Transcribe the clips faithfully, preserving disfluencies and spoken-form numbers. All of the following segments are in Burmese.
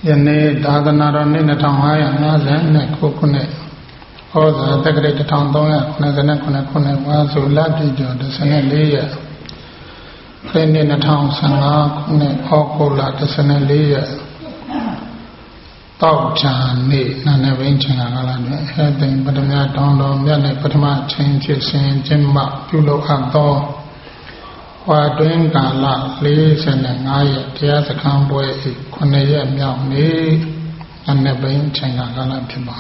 ယနေ့သာသနာတော်နှစ်နှစ်ထောင်၅ရာ၅ဆယ်ခုနှစ်ဟောဇာတက္ကရာတစ်ထောင်သုံးရာခုနှစ်ခုခုနှစ်ဝါဆိုလပြည့်ကျော်တစ်ဆယ်လေးရက်ခရစ်နှစ်နှစ်ထောင်ဆယ်ငါခုနှစ်ဩဂုတ်လတစ်ဆယ်လေးရက်တောက်ချာနေ့နာနေပင်ချင်းကာလတွင်ဟဲ့သိမ်ပထမတောင်းတော်မြတ်နဲ့ပထမချင်းဖြစ်စဉ်ကျင်းပပြုလုပ်အပ်သောဝါတွင်ကာလလေးဆယ်ငါရက်တရားစခန်းပွဲ၏ခုနှစ်ရက်မြောက်နေ့နာနေပင်ချင်းကာလဖြစ်ပါ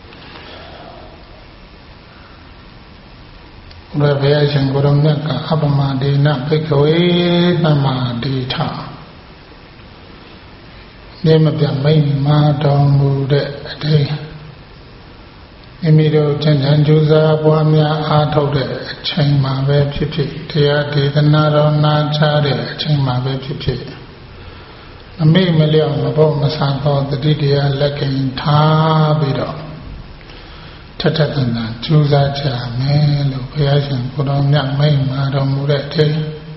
ဘယ်ဘယ်ရှင်ကိုရုံနဲ့ကအပမဒေနဘိက္ခဝေသမာဓိထနေမပြမိန်မာတော်မူတဲ့အတိမိမိတို့ချမ်းချမ်းကြိုးစားပွားများအားထုတ်တဲ့အချိန်မှာပဲဖြစ်ဖြစ်တရားဒေသနာတော်နာချတဲ့အချိန်မှာပဲဖြစ်ဖြစ်အမိမလျော့မဖို့မဆန်သောတတိတရားလက်ကင်ထားပြီးတော့ထထသနာကြိုးစားကြမယ်လို့ဘုရားရှင်ကိုတော်မြတ်မိန်မာတော်မူတဲ့အတိ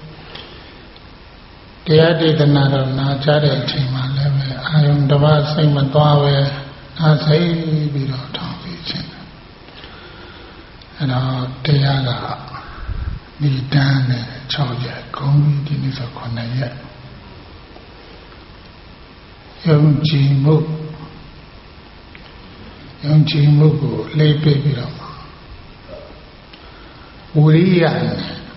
တရားဒေသနာတော်နာချတဲ့အချိန်မှာလည်းပဲအာယုံတစ်ပါးစိတ်မသွားပဲအားစိတ်ပြီးတော့ထောင်ပြီးခြင်းအဲ့တော့တရားကဒီတန်းနဲ့၆ရက်ဂုံးပြီးဒီနေ့ဆိုခုနှစ်ရက်ယုံကြည်မှုယုံကြည်မှုကိုလေးပေးပြီးတော့ဝိရိယနဲ့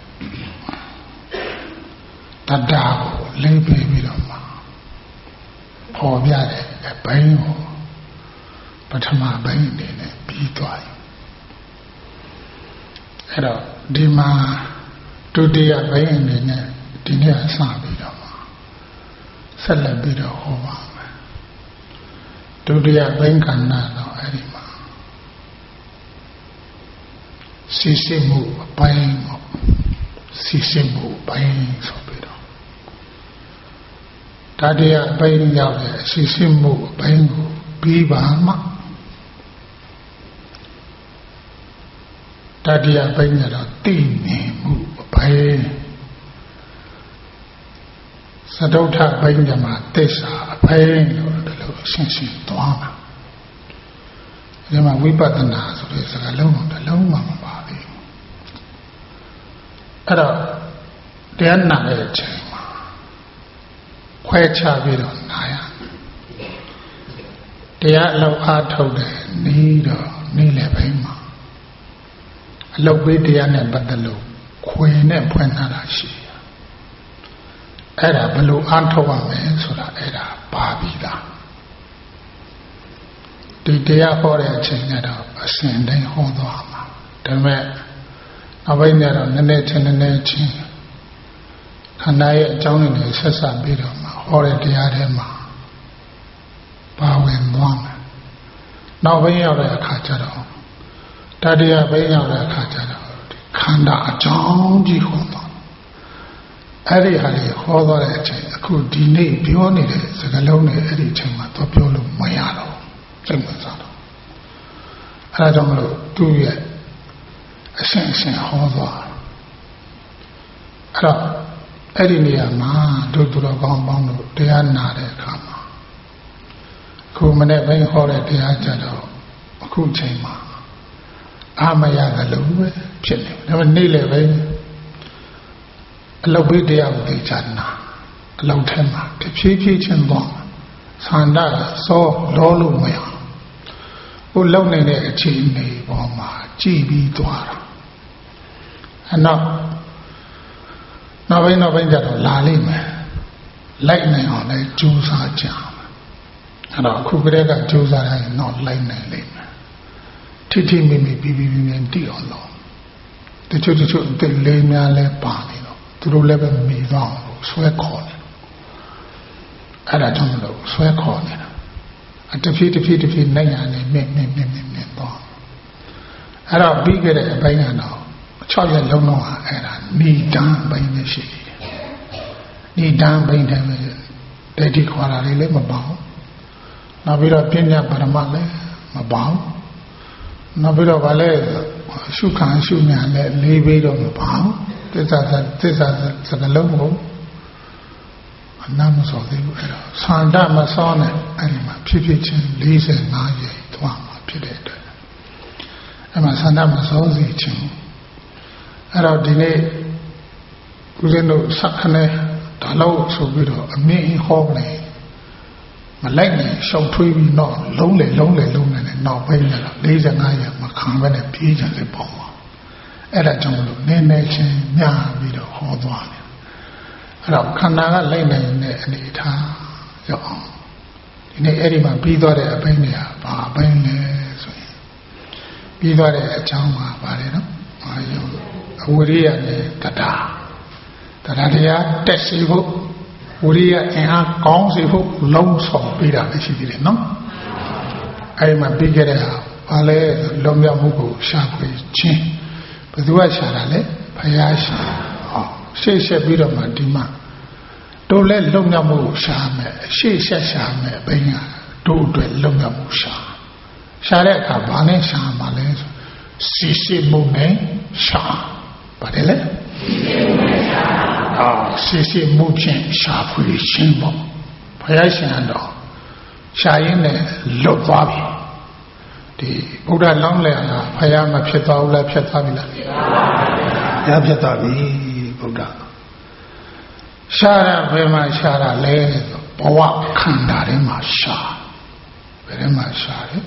တတ္တာကိုလေးပေးပြီးတော့ပေါ်ပြတဲ့အပိုင်းကိုပထမပိုင်းအနေနဲ့ပြီးသွားပြီအဲ့တော့ဒီမှာဒုတိယပိုင်းအနေနဲ့ဒီနေ့အစပြီးတော့ဆက်လက်ပြီးတော့ဟောပါမယ်ဒုတိယပိုင်းကဏ္ဍတော့အဲ့ဒီမှာစီစစ်မှုအပိုင်းပေါ့စီစစ်မှုအပိုင်းဆိုပြီးတော့တတိယအပိုင်းရောက်တဲ့စီစစ်မှုအပိုင်းကိုပြီးပါမှတတိယပိုင်းကတော့သိမြင်မှုအပိုင်းသဒ္ဓဋ္ဌပိုင်းကမှာသစ္စာအပိုင်းလို့ဒီလိုရှင်းရှင်းသွားတာဒီမှာဝိပဿနာဆိုတဲ့စကားလုံးတော့တစ်လုံးမှမပါဘူးအဲ့တော့တရားနာတဲ့အချိန်မှာခွဲခြားပြီးတော့နာရတရားအလောက်အားထုတ်တယ်နီးတော့နီးလည်းပိုင်းမှာအလောက်ပေးတရားနဲ့ပတ်သက်လို့ခွေနဲ့ဖွင့်ထားတာရှိတယ်အဲ့ဒါဘယ်လိုအားထုတ်ရမလဲဆိုတာအဲ့ဒါပါပြီးသားဒီတရားဟောတဲ့အချိန်နဲ့တော့အစဉ်တိုင်းဟောသွားမှာဒါပေမဲ့နောက်ပိုင်းကျတော့နည်းနည်းချင်းနည်းနည်းချင်းခန္ဓာရဲ့အကြောင်းတွေနဲ့ဆက်ဆက်ပြီးတော့မှဟောတဲ့တရားထဲမှာပါဝင်သွားမယ်နောက်ပိုင်းရောက်တဲ့အခါကျတော့တတိယပိုင်းရောက်တဲ့အခါကျတော့ခန္ဓာအကြောင်းကြီးဟောသွားအဲ့ဒီဟာလေးဟောသွားတဲ့အချိန်အခုဒီနေ့ပြောနေတဲ့စကားလုံးနဲ့အဲ့ဒီအချိန်မှာတော့ပြောလို့မရတော့စိတ်ဝင်စားတော့အဲ့ဒါကြောင့်မလို့သူ့ရဲ့အရှင်အရှင်ဟောသွားအဲ့တော့အဲ့ဒီနေရာမှာဒုသူတော်ကောင်းပေါင်းတို့တရားနာတဲ့အခါမှာခုမနေ့ပိုင်းဟောတဲ့တရားကြတော့အခုချိန်မှာအာမရကလို့ပဲဖြစ်နေတယ်ဒါပေမဲ့နေ့လည်းပဲအလောက်ပေးတရားကိုသိချနာအလောက်ထဲမှာတဖြည်းဖြည်းချင်းသွားဆန္ဒစောလောလို့မရဟိုလုံနေတဲ့အခြေအနေပေါ်မှာကြည်ပြီးသွားတာအနောက်နောက်ပိုင်းနောက်ပိုင်းကျတော့လာလိမ့်မယ်လိုက်နိုင်အောင်လည်းကြိုးစားကြအောင်အဲ့တော့အခုကတည်းကကြိုးစားရင်တော့လိုက်နိုင်လိမ့်မယ်ထိထိမိမိပြီးပြီးပြီးတည်အောင်လို့တချို့တချို့အစ်လေးများလဲပါနေတော့သူတို့လည်းပဲမိသွားအောင်ဆွဲခေါ်နေအဲ့ဒါကြောင့်မလို့ဆွဲခေါ်နေတာအတဖြည်းတဖြည်းတဖြည်းနိုင်ရနေမြင့်မြင့်မြင့်မြင့်မြင့်သွားအဲ့တော့ပြီးခဲ့တဲ့အပိုင်းကတော့၆ရက်လုံးလုံးဟာအဲ့ဒါဏိဒံပိုင်းနဲ့ရှိတယ်ဏိဒံပိုင်းတယ်ပဲတတိခွာတာလေးလည်းမပေါအောင်နောက်ပြီးတော့ပညာပရမတ်လည်းမပေါအောင်နောက်ပြီးတော့ဗာလဲရှုခံရှုညာလည်းလေးပြီးတော့မပေါအောင်သစ္စာသစ္စာစကလုံးကိုအနာမစောသေးဘူးအဲ့တော့ဆန္ဒမစောနဲ့အဲ့ဒီမှာဖြစ်ဖြစ်ချင်း၄၅ရက်သွားမှာဖြစ်တဲ့အတွက်အဲ့မှာဆန္ဒမစောစီချင်းအဲ့တော့ဒီနေ့ဦးဇင်းတို့စက္ခနဲ့ဒါလို့ဆိုပြီးတော့အမြင့်ဟောနေမလိုက်နဲ့ရှောင်ထွေးပြီးတော့လုံးလေလုံးလေလုံးလေနဲ့နောက်ပိုင်းကျတော့၄၅ရက်မခံဘဲနဲ့ပြေးကြတယ်ပေါ့အဲ့ဒါကြောင့်မလို့နည်းနည်းချင်းညပြီးတော့ဟောသွားတယ်အဲ့တော့ခန္ဓာကလိုက်နိုင်တဲ့အနေအထားရောက်အောင်ဒီနေ့အဲ့ဒီမှာပြီးသွားတဲ့အပိုင်းတွေကဘာအပိုင်းလဲဆိုရင်ပြီးသွားတဲ့အကြောင်းမှာပါတယ်နော်ဘာရောအဝိရိယနဲ့တတာတရားတရားတက်ရှိဖို့ဝိရိယအင်အားကောင်းစေဖို့လုံးဆောင်ပေးတာပဲရှိသေးတယ်နော်အဲဒီမှာပြီးခဲ့တဲ့ဟာဘာလဲလွန်မြောက်မှုကိုရှာဖွေခြင်းဘယ်သူကရှာတာလဲဘုရားရှာဟောရှေ့ဆက်ပြီးတော့မှဒီမှာတို့လဲလွန်မြောက်မှုကိုရှာမယ်ရှေ့ဆက်ရှာမယ်ဘယ်ညာတို့အတွက်လွန်မြောက်မှုရှာရှာတဲ့အခါဘာနဲ့ရှာမှာလဲဆိုစီစီမှုနဲ့ရှာပါတယ်လေအာစီစီမှုချင်းရှာဖွေခြင်းပေါ့ဘုရားရှင်တော်ရှာရင်းနဲ့လွတ်သွားပြီဒီဘုရားလောင်းလဲတာဘုရားမဖြစ်သွားဘူးလားဖြစ်သွားပြီလားရဖြစ်သွားပြီဘုရားရှာရဘယ်မှာရှာတာလဲဆိုဘဝခန္ဓာထဲမှာရှာဘယ်ထဲမှာရှာလဲ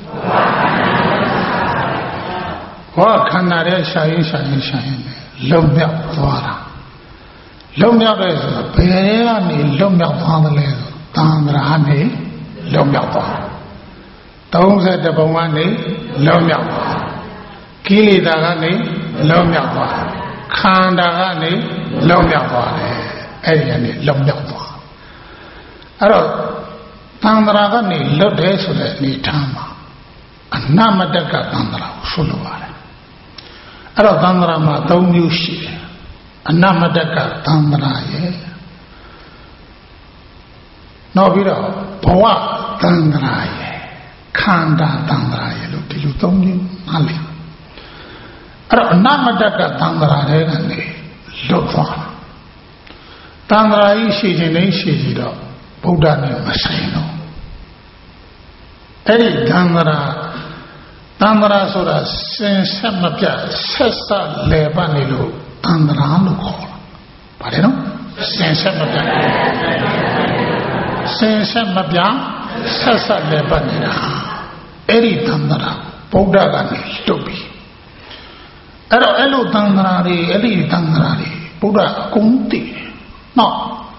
ဘဝခန္ဓာထဲရှာရင်းရှာရင်းရှာရင်းလုံမြောက်သွားတာလုံမြောက်တဲ့ဆိုတော့ဘယ်ကနေလုံမြောက်သွားသလဲဆိုသံဃာနေလုံမြောက်သွားသုံးဆယ်တပုံကနေလုံမြောက်သွားကိလေသာကနေလုံမြောက်သွားခန္ဓာကနေလုံမြောက်သွားတယ်အဲ့ဒီကနေလုံမြောက်သွားအဲ့တော့သံဃာကနေလွတ်တယ်ဆိုတဲ့အနေထားမှာအနမတကသံဃာကိုဆွလို့ရတယ်အဲ့တော့သံဃာမှာ၃မျိုးရှိတယ်အနမတကသံဃာရဲ့နောက်ပြီးတော့ဘဝသံဃာရဲ့ခန္ဓာသံဃာရဲ့လို့ဒီလို၃မျိုးနားလည်အဲ့တော့အနမတကသံဃာတွေကနေလွတ်သွားတာသံဃာကြီးရှိခြင်းနဲ့ရှိကြတော့ဗုဒ္ဓနဲ့မဆိုင်တော့အဲ့ဒီသံဃာသံဃာဆိုတာစင်ဆက်မပြတ်ဆက်ဆက်လဲပတ်နေလို့သံဃာလို့ခေါ်တာဗါတယ်နော်စင်ဆက်မပြတ်စင်ဆက်မပြတ်ဆက်ဆက်လဲပတ်နေတာအဲ့ဒီသံဃာဗုဒ္ဓကနေလွတ်ပြီအဲ့တော့အဲ့လိုသံဃာတွေအဲ့ဒီသံဃာတွေဗုဒ္ဓအကုန်သိတယ်နော်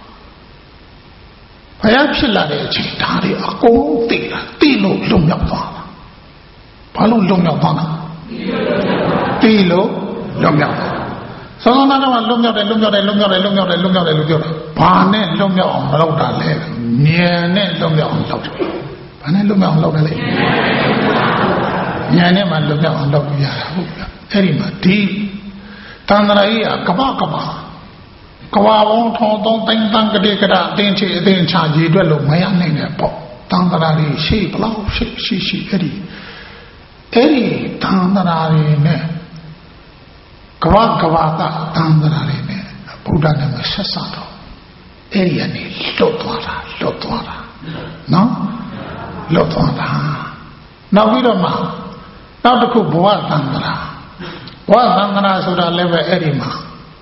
ဘုရားဖြစ်လာတဲ့အချိန်ဒါတွေအကုန်သိတာသိလို့လုံမြောက်သွားတာဘာလို့လုံမြောက်သွားတာသိလို့လုံမြောက်သွားသောသောနာကလုံမြောက်တယ်လုံမြောက်တယ်လုံမြောက်တယ်လုံမြောက်တယ်လုံမြောက်တယ်လုံမြောက်တယ်ဘာနဲ့လုံမြောက်အောင်မလုပ်တာလဲဉာဏ်နဲ့လုံမြောက်အောင်လုပ်တယ်ဘာနဲ့လုံမြောက်အောင်လုပ်တယ်လဲဉာဏ်နဲ့မှလုံမြောက်အောင်လုပ်လို့ရတာဟုတ်လားအဲ့ဒီမှာဒီတန်ត្រာကြီးကကပကပကဘာဝုံထောသုံးသိန်းတန်ကတိကရအတင်းချေအတင်းချာရေတွက်လို့မရနိုင်တဲ့ပေါ့တန်ត្រာကြီးရှိဘလောက်ရှိရှိရှိအဲ့ဒီအဲ့ဒီတန်ត្រာကြီးနဲ့ကဘာကဘာကတန်ត្រာကြီးနဲ့ဘုရားနဲ့ဆက်စပ်တော့အဲ့ဒီကနေလွတ်သွားတာလွတ်သွားတာနော်လွတ်သွားတာနောက်ပြီးတော့မှနောက်တစ်ခုဘဝတန်ត្រာဘဝသံဃာဆိုတာလည်းပဲအဲ့ဒီမှာ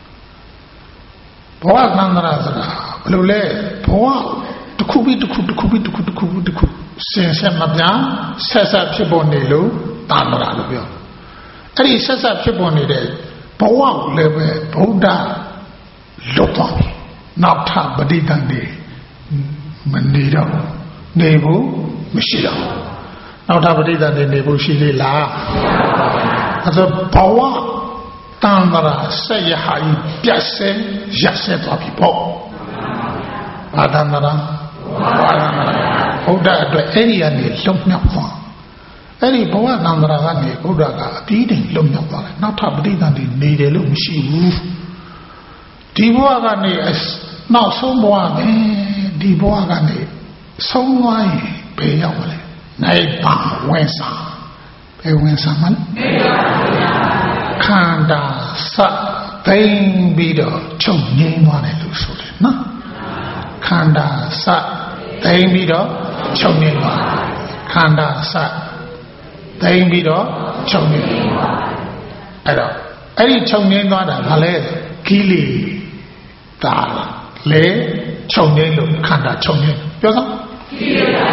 ဘဝသံဃာဆိုတာဘယ်လိုလဲဘဝတစ်ခုပြီးတစ်ခုတစ်ခုပြီးတစ်ခုတစ်ခုပြီးတစ်ခုစင်ဆက်မပြတ်ဆက်ဆက်ဖြစ်ပေါ်နေလို့သံဃာလို့ပြောအဲ့ဒီဆက်ဆက်ဖြစ်ပေါ်နေတဲ့ဘဝကိုလည်းပဲဗုဒ္ဓလွတ်သွားပြီနောက်ထပ်ပဋိသန္ဓေမနေတော့နေဖို့မရှိတော့နောက်ထပ်ပဋိသန္ဓေနေဖို့ရှိသေးလားအဲ့ဒါဘဝတန်ត្រာဆက်ရဟာကြီးပြတ်ဆဲရက်ဆဲသွားပြီပေါ့ဘာတန်ត្រာဘာတန်ត្រာဘုရားအတွက်အဲ့ဒီကနေလုံမြောက်သွားအဲ့ဒီဘဝတန်ត្រာကနေဘုရားကအပြီးတိုင်လုံမြောက်သွားတယ်နောက်ထပ်ပဋိသန္ဓေနေတယ်လို့မရှိဘူးဒီဘဝကနေနောက်ဆုံးဘဝပဲဒီဘဝကနေဆုံးသွားရင်ဘယ်ရောက်မလဲနိုင်ပါဝင်စားဘယ်ဝင်စားမလဲခန္ဓာစသိမ့်ပြီးတော့ချုပ်ငြိမ်းသွားတယ်လို့ဆိုတယ်နော်ခခန္ဓာစသိမ့်ပြီးတော့ချုပ်နေပါခန္ဓာစသိမ့်ပြီးတော့ချုပ်နေအဲ့တော့အဲ့ဒီချုပ်နေသွားတာဘာလဲကိလေသာလေချုပ်နေလို့ခန္ဓာချုပ်နေပြောစမ်းကိလေသာ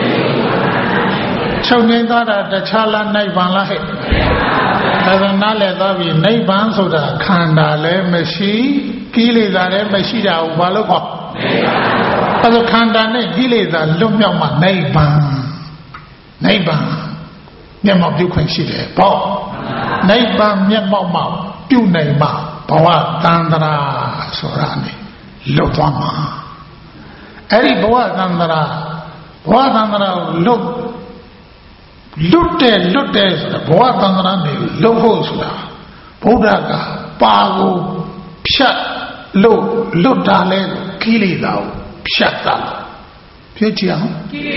ချုပ်နေသွားတာတခြားလားနိဗ္ဗာန်လားဟဲ့ဒါကနားလည်သွားပြီနိဗ္ဗာန်ဆိုတာခန္ဓာလည်းမရှိကိလေသာလည်းမရှိတာကိုဘာလို့ခေါ်နိဗ္ဗာန်အဲဒါခန္ဓာနဲ့ကိလေသာလွတ်မြောက်မှနိဗ္ဗာန်နိဗ္ဗာန်မျက်မှောက်ပြုခွင့်ရှိတယ်ပေါ့နိဗ္ဗာန်မျက်မှောက်မှပြုနိုင်မှဘဝတန္တရာဆိုတာနေလွတ်သွားမှာအဲ့ဒီဘဝတန္တရာဘဝတန္တရာကိုလွတ်လွတ်တယ်လွတ်တယ်ဆိုတာဘဝတန္တရာနေလွတ်ဖို့ဆိုတာဘုရားကပါကိုဖြတ်လို့လွတ်တာလဲကိလေသာကိုဖြတ်တာဖြစ်ကြအောင်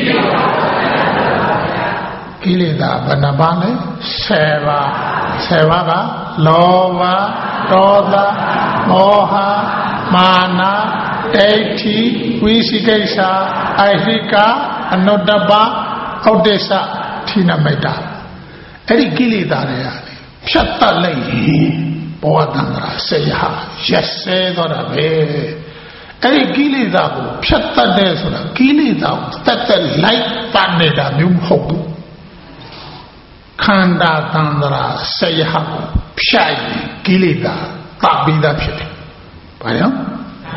ကိလေသာဘယ်နှပါးလဲဆယ်ပါးဆယ်ပါးကလောဘဒေါသမောဟမာနဒိဋ္ဌိဝိသိကိစ္စအိဟိကအနုတ္တပဩဒိစ္စထိနမိတ်တာအဲ့ဒီကိလေသာတွေကဖြတ်တတ်လိုက်ရင်ဘဝတန္တရာဆေယရက်စဲတော့တာပဲအဲ့ဒီကိလေသာကိုဖြတ်တတ်တယ်ဆိုတာကိလေသာကိုတတ်တက်လိုက်ပတ်နေတာမျိုးမဟုတ်ဘူးခန္ဓာတန္တရာဆေယကိုဖြတ်ရင်ကိလေသာတတ်ပြီးသားဖြစ်တယ်ဘာကြောင့်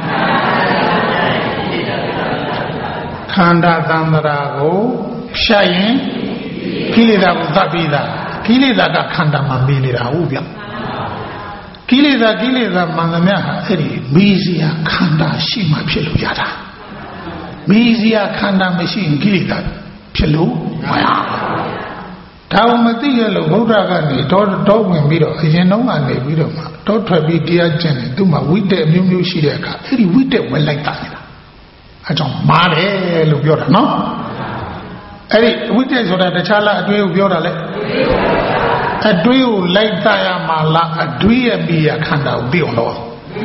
ခန္ဓာတန္တရာကိုဖြတ်ရင်ကိလေသာကိုသတ်ပြီးသားကိလေသာကခန္ဓာမှာမေးနေတာဟုတ်ဗျကိလေသာကိလေသာမှန်သမျှဟာအဲ့ဒီမေးစရာခန္ဓာရှိမှဖြစ်လို့ရတာမေးစရာခန္ဓာမရှိရင်ကိလေသာဖြစ်လို့မရဘူးဒါမှမသိရလို့ဘုရားကနေတော့တော့ဝင်ပြီးတော့အရင်တော့ကနေပြီးတော့မှတော့ထွက်ပြီးတရားကျင့်တယ်သူမှဝိတက်မျိုးမျိုးရှိတဲ့အခါအဲ့ဒီဝိတက်ဝင်လိုက်တာနေတာအဲကြောင့်မားတယ်လို့ပြောတာနော်အဲ့ဒီဝိတက်ဆိုတာတခြားလားအတွေ့ကိုပြောတာလေအတွေ့ကိုလိုက်တရမှာလားအတွေ့ရဲ့မိရခန္ဓာကိုသိအောင်လို့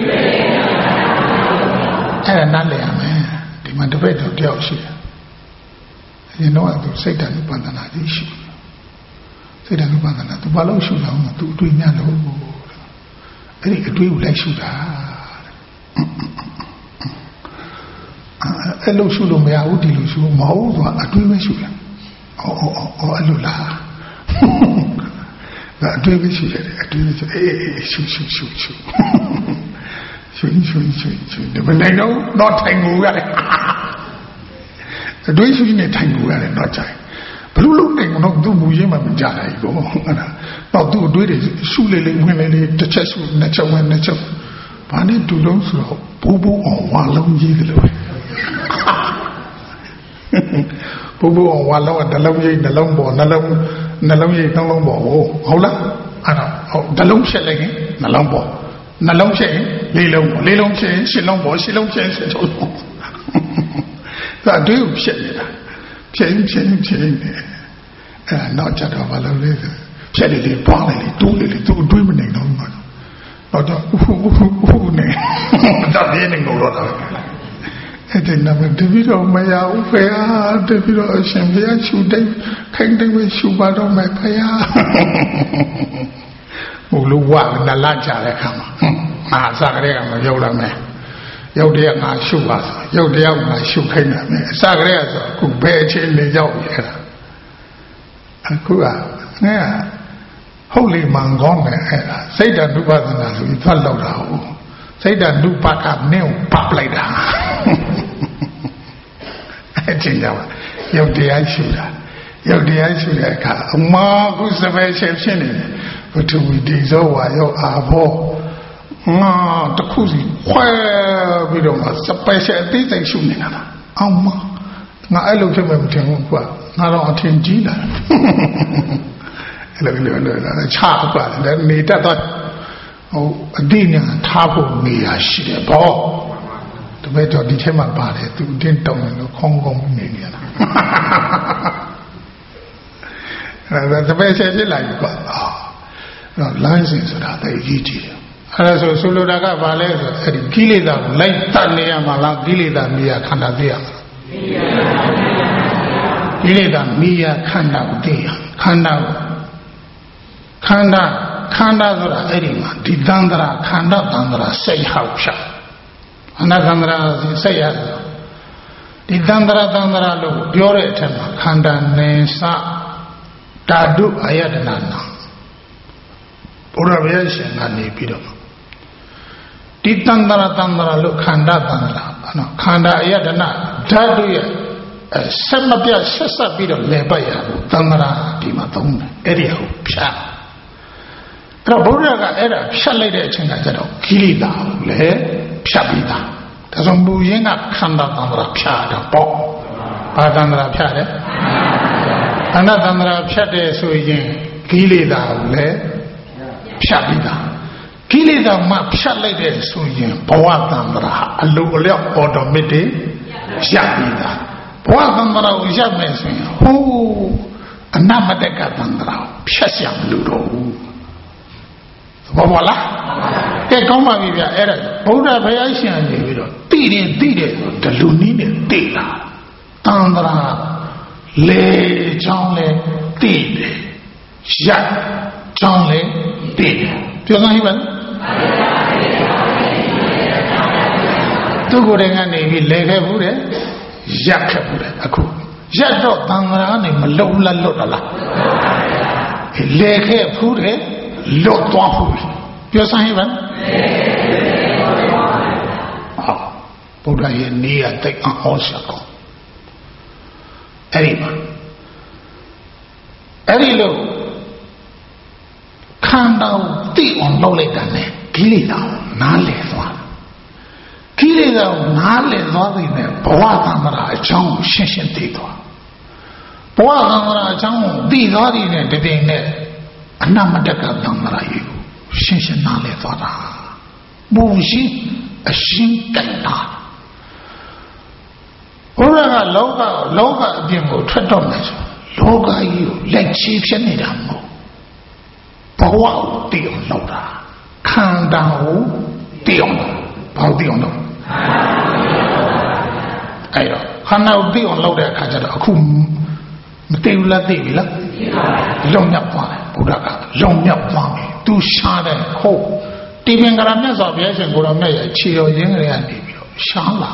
အဲ့ဒါနားလည်ရမယ်ဒီမှာတပည့်တော်တယောက်ရှိတယ်အရင်တော့သူစိတ်တ ानु ပန္နနာကြီးရှိစိတ်တ ानु ပန္နနာသူဘာလို့ရှုတာလဲသူအတွေ့များလို့အဲ့ဒီအတွေ့ကိုလိုက်ရှုတာအဲ့လိုရှုလို့မရဘူးဒီလိုရှုမဟုတ်သူအတွေ့ပဲရှုတယ်အော်အော်အော်အဲ့လိုလားအတွေ့ပဲရှုတယ်အတွေ့ပဲရှုအေးရှုရှုရှုရှုရှုရှုရှုရှုဒီမနိုင်တော့တော့ထိုင်ငူရတယ်အတွေ့ရှုနေထိုင်ငူရတယ်တော့ကြိုင်ဘလို့လုံးနေတော့သူ့မူရင်းမှမကြနိုင်ဘူးအဲ့ဒါတော့သူ့အတွေ့တွေရှုလေလေဝင်လေလေတစ်ချက်ရှုနှစ်ချက်ဝင်နှစ်ချက်ဘာနဲ့တူလုံးဆိုတော့ဘိုးဘိုးအောင်ဝါလုံးကြီးတယ်လို့ဘိုးဘိုးအောင်ဝါလုံးကနှလုံးရိပ်နှလုံးပေါ်နှလုံးနှလုံးရိပ်နှလုံးပေါ်ဟုတ်လားအဲ့ဒါဟုတ်နှလုံးဖြစ်လိုက်ရင်နှလုံးပေါ်နှလုံးဖြစ်ရင်လေးလုံးပေါ်လေးလုံးဖြစ်ရင်ရှစ်လုံးပေါ်ရှစ်လုံးဖြစ်ရင်ရှစ်လုံးပေါ်ဒါအတွေ့ကိုဖြစ်နေတာဖြစ်ရင်ဖြစ်ရင်ဖြစ်ရင်အဲ့တော့ကြတော့ဘာလို့လဲဖြစ်လေလေပွားလေလေတိုးလေလေသူအတွေ့မနေတော့ဘူးတော့တော့ဥဥဥဥနေတော့ပြင်းနေလို့တော့အဲ့ဒီနမတပည့်တော်မရဘူးဖေဟာတပည့်တော်အရှင်ဘုရားရှုတိုင်းခိုင်းတိုင်းပဲရှုပါတော့မယ်ဖေဟာဘုလို့ဝနလာကြတဲ့အခါမှာငါအစကတည်းကမရောက်လာမယ်ရောက်တဲ့ငါရှုပါဆိုရောက်တဲ့ငါရှုခိုင်းတာမယ်အစကတည်းကဆိုအခုဘယ်အချိန်လေးရောက်ပြီအဲ့ဒါအခုကငါဟုတ်လေမှန်ကောင်းတယ်အဲ့ဒါစိတ်တ ानु ပဒနာဆိုပြီးထွက်လောက်တာဟုတ်စိတ်တ ानु ပကနင်းကိုပတ်လိုက်တာအဲ့ဒီတော့ရုပ်တရားရှုတာရုပ်တရားရှုတဲ့အခါအမှားခုစပယ်ချက်ဖြစ်နေတယ်ဘုသူဝိတိဇောဝါယောအာဘောငါတခုစီခွဲပြီးတော့မှစပယ်ချက်အသေးစိတ်ရှုနေတာလားအောင်မငါအဲ့လိုဖြစ်မှမထင်ဘူးကွာငါတော့အထင်ကြီးလာအဲ့လိုလိုလိုချာကွာလည်းနေတတ်တော့ဟိုအတိညာထားဖို့နေရာရှိတယ်ဗောတပည့်တော်ဒီထဲမှာပါတယ်သူအတင်းတောင်းတယ်လို့ခေါင်းကောင်းနေနေရတာအဲ့ဒါတပည့်ချက်ဖြစ်လာပြီကွာအော်လမ်းစဉ်ဆိုတာတိတ်ကြီးကြီးတယ်အဲ့ဒါဆိုဆိုလိုတာကဘာလဲဆိုအဲ့ဒီကိလေသာကိုလိုက်တတ်နေရမှာလားကိလေသာမိယာခန္ဓာသိရမှာကိလေသာမိယာခန္ဓာကိုသိရခန္ဓာခန္ဓာခန္ဓာဆိုတာအဲ့ဒီမှာဒီသန္တရာခန္ဓာသန္တရာစိတ်ဟောက်ဖြတ်အနာသန္တရာစိတ်ရဒီသန္တရာသန္တရာလို့ပြောတဲ့အထက်မှာခန္ဓာနေစဓာတုအာယတနာနာဘုရားဘုရားရှင်ကနေပြီးတော့ဒီတန္တရာတန္တရာလို့ခန္ဓာတန္တရာနော်ခန္ဓာအာယတနာဓာတုရဲ့ဆက်မပြတ်ဆက်ဆက်ပြီးတော့လဲပတ်ရလို့တန္တရာဒီမှာသုံးတယ်အဲ့ဒီဟုတ်ဖြတ်အဲ့တော့ဘုရားကအဲ့ဒါဖြတ်လိုက်တဲ့အချိန်ကကျတော့ကိလေသာကိုလည်းဖြတ်ပြီးသားဒါဆိုမူရင်းကခန္ဓာတန္တရာဖြတ်တော့ပေါ့ဘာတန္တရာဖြတ်လဲခန္ဓာတန္တရာဖြတ်တယ်ဆိုရင်ကိလေသာကိုလည်းဖြတ်ပြီးသားကိလေသာမှဖြတ်လိုက်တဲ့ဆိုရင်ဘဝတန္တရာအလိုအလျောက် automatic ရပ်ပြီးသားဘဝတန္တရာကိုရပ်မယ်ဆိုရင်ဟိုးအနမတကတန္တရာဖြတ်ရမလို့တော့ဘူးဘောဘောလားကဲကောင်းပါပြီဗျအဲ့ဒါဗုဒ္ဓဘုရားရှင်နေပြီးတော့တိတယ်တိတယ်ဆိုဒလူနည်းနဲ့တိလာတန္တရာလေချောင်းလေတိတယ်ရပ်ချောင်းလေတိတယ်ပြောစမ်းဟိပါသူကိုယ်တိုင်ကနေပြီးလဲခဲ့ဘူးတယ်ရပ်ခဲ့ဘူးတယ်အခုရပ်တော့တန်ခါရကနေမလုံလလွတ်တော့လားလဲခဲ့ဘူးတယ်လွတ်သွားဘူးပြောစမ်းဟိပါဟာဘုရားရဲ့နေရာတိတ်အောင်ရှာကောအဲ့ဒီမှာအဲ့ဒီလို့ခန္ဓာကိုသိအောင်လုပ်လိုက်တာနဲ့ကိလေသာကိုနားလည်သွားကိလေသာကိုနားလည်သွားပြီနဲ့ဘဝသံဃာအကြောင်းကိုရှင်းရှင်းသိသွားဘဝသံဃာအကြောင်းကိုသိသွားပြီနဲ့တပြိုင်နက်အနမတကသံဃာကြီးကိုရှင်းရှင်းနားလည်သွားတာဘုရှိအရှင်းကြိုက်တာဘုရားကလောကလောကအပြင်ကိုထွက်တော့မယ်ဆိုလောကကြီးကိုလက်ချီဖြစ်နေတာမဟုတ်ဘဝကိုတည်အောင်လုပ်တာခန္ဓာကိုတည်အောင်ဘာတည်အောင်လုပ်အဲ့တော့ခန္ဓာကိုတည်အောင်လုပ်တဲ့အခါကျတော့အခုမတည်ဘူးလားတည်ပြီလားလုံမြောက်သွားတယ်ဘုရားကလုံမြောက်သွားပြီသူရှားတဲ့ဟုတ်တိပင်္ဂရမြတ်စွာဘုရားရှင်ကိုယ်တော်မြတ်ရဲ့ခြေတော်ရင်းကလေးကနေပြီးတော့ရှားလာ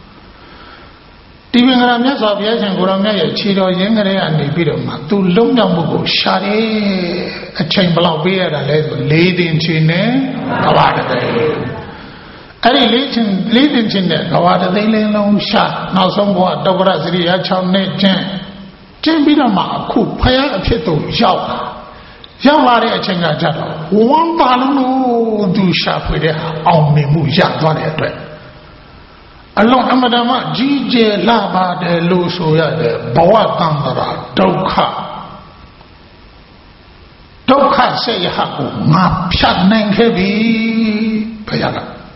တယ်တိပင်္ဂရမြတ်စွာဘုရားရှင်ကိုယ်တော်မြတ်ရဲ့ခြေတော်ရင်းကလေးကနေပြီးတော့မှသူလုံမြောက်မှုကိုရှားတယ်အချိန်ဘယ်လောက်ပေးရတာလဲဆိုလေးတင်ချင်နဲ့ကဘာတသိန်းအဲ့ဒီလေးချင်းလေးတင်ချင်နဲ့ကဘာတသိန်းလေးလုံးရှားနောက်ဆုံးဘဝတောပရစရိယာ၆နှစ်ကျင့်ကျင့်ပြီးတော့မှအခုဖယားအဖြစ်သို့ရောက်လာရောက်လာတဲ့အချိန်ကကြတော့ဝမ်းပါလုံးလို့သူရှာဖွေတဲ့ဟာအောင်မြင်မှုရသွားတဲ့အတွက်အလုံးအမတမကြီးကျယ်လာပါတယ်လို့ဆိုရတဲ့ဘဝတန္တရာဒုက္ခဒုက္ခဆေယဟကိုငါဖြတ်နိုင်ခဲ့ပြီဘုရား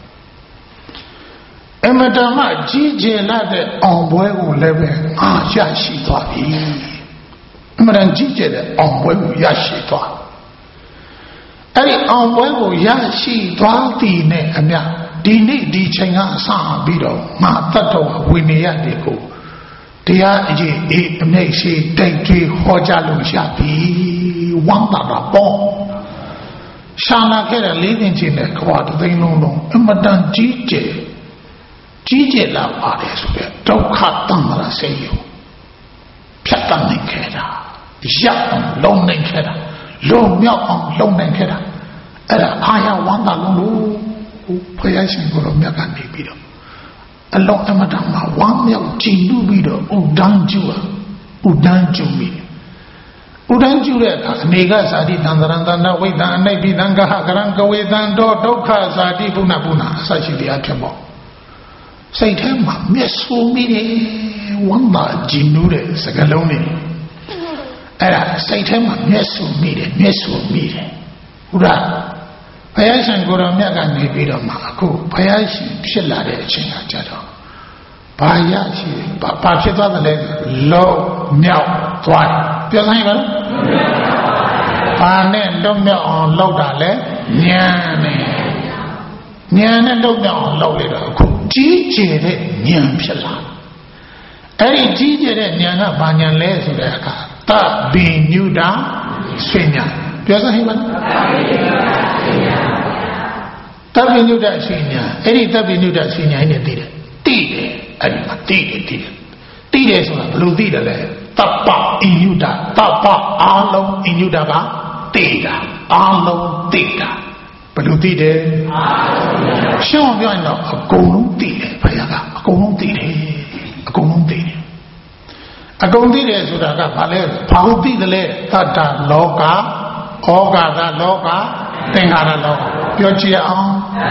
ကအမတမကြီးကျယ်လာတဲ့အောင်ပွဲကိုလည်းပဲငါရရှိသွားပြီအမတန်ကြီးကျယ်တဲ့အောင်ပွဲကိုရရှိသွားအဲ့ဒီအောင်ပွဲကိုရရှိသွားသည်နဲ့အမြဒီနေ့ဒီချိန်ကအစပြီးတော့ငါတတ်တော်ဝိနည်းရတယ်ကိုတရားအကြီးအေးအမိတ်ရှိတိတ်ကြီးဟောကြားလို့ရပြီဝမ်းသာတာပေါ့ရှာလာခဲ့တဲ့လေးသိန်းချင်းနဲ့ကဘာတသိန်းလုံးလုံးအမတန်ကြီးကျယ်ကြီးကျယ်လာပါတယ်ဆိုတဲ့ဒုက္ခတံ္ဍရာစေယဖြတ်တတ်နိုင်ခဲ့တာရပ်အောင်လုံးနိုင်ခဲ့တာလုံးမြောက်အောင်လုံးနိုင်ခဲ့တာအဲ့ဒါအာရဝမ်းသာလုံးလို့ဘုရားရှင်ကိုယ်တော်မြတ်ကနေပြီးတော့အလုံးအမတန်မှာဝမ်းမြောက်ကြည်နူးပြီးတော့ဥဒန်းကျူဥဒန်းကျူပြီးဥဒန်းကျူတဲ့အခါအနေကဇာတိသံသရံတဏဝိတ္တအနိပိသံကဟကရံကဝေသံတောဒုက္ခဇာတိပုဏ္ဏပုဏ္ဏအစရှိတရားဖြစ်ပေါ့စိတ်ထဲမှာမျက်စိုးမိတယ်ဝမ်းသာကြည်နူးတဲ့စကားလုံးတွေအဲ့ဒါစိတ်ထဲမှာမျက်စိုးမိတယ်မျက်စိုးမိတယ်ဟုတ်လားဘုရားရှင်ကိုယ်တော်မြတ်ကနေပြီးတော့မှအခုဘုရားရှင်ဖြစ်လာတဲ့အချိန်ကကြတော့ဘာရရှိဘာဘာဖြစ်သွားတယ်လဲလုံးမြောက်သွားတယ်ပြောဆိုင်ပါလားဘာနဲ့လုံးမြောက်အောင်လုပ်တာလဲဉာဏ်နဲ့ဉာဏ်နဲ့လုံးမြောက်အောင်လုပ်လိုက်တော့အခုကြီးကျယ်တဲ့ဉာဏ်ဖြစ်လာအဲ့ဒီကြီးကျယ်တဲ့ဉာဏ်ကဘာဉာဏ်လဲဆိုတဲ့အခါတဗိညုတာဆွေဉာဏ်ပြောစမ်းဟိမတဗိညုတာဆွေဉာဏ်အဲ့ဒီတဗိညုတာဆွေဉာဏ်နဲ့သိတယ်သိတယ်အဲ့ဒီမှာသိတယ်သိတယ်သိတယ်ဆိုတာဘယ်လိုသိတယ်လဲတပ္ပအညုတာတပ္ပအားလုံးအညုတာကသိတာအားလုံးသိတာဘယ်လိုသိတယ်ရှင်းအောင်ပြောရင်တော့အကုန်လုံးသိတယ်ဘုရားကအကုန်လုံးသိတယ်အကုန်လုံးသိတယ်အကုန်သိတယ်ဆိုတာကဘာလဲဘာလို့သိတယ်လဲသတ္တလောကဩဃာသလောကသင်္ခါရလောကပြောကြည့်အောင်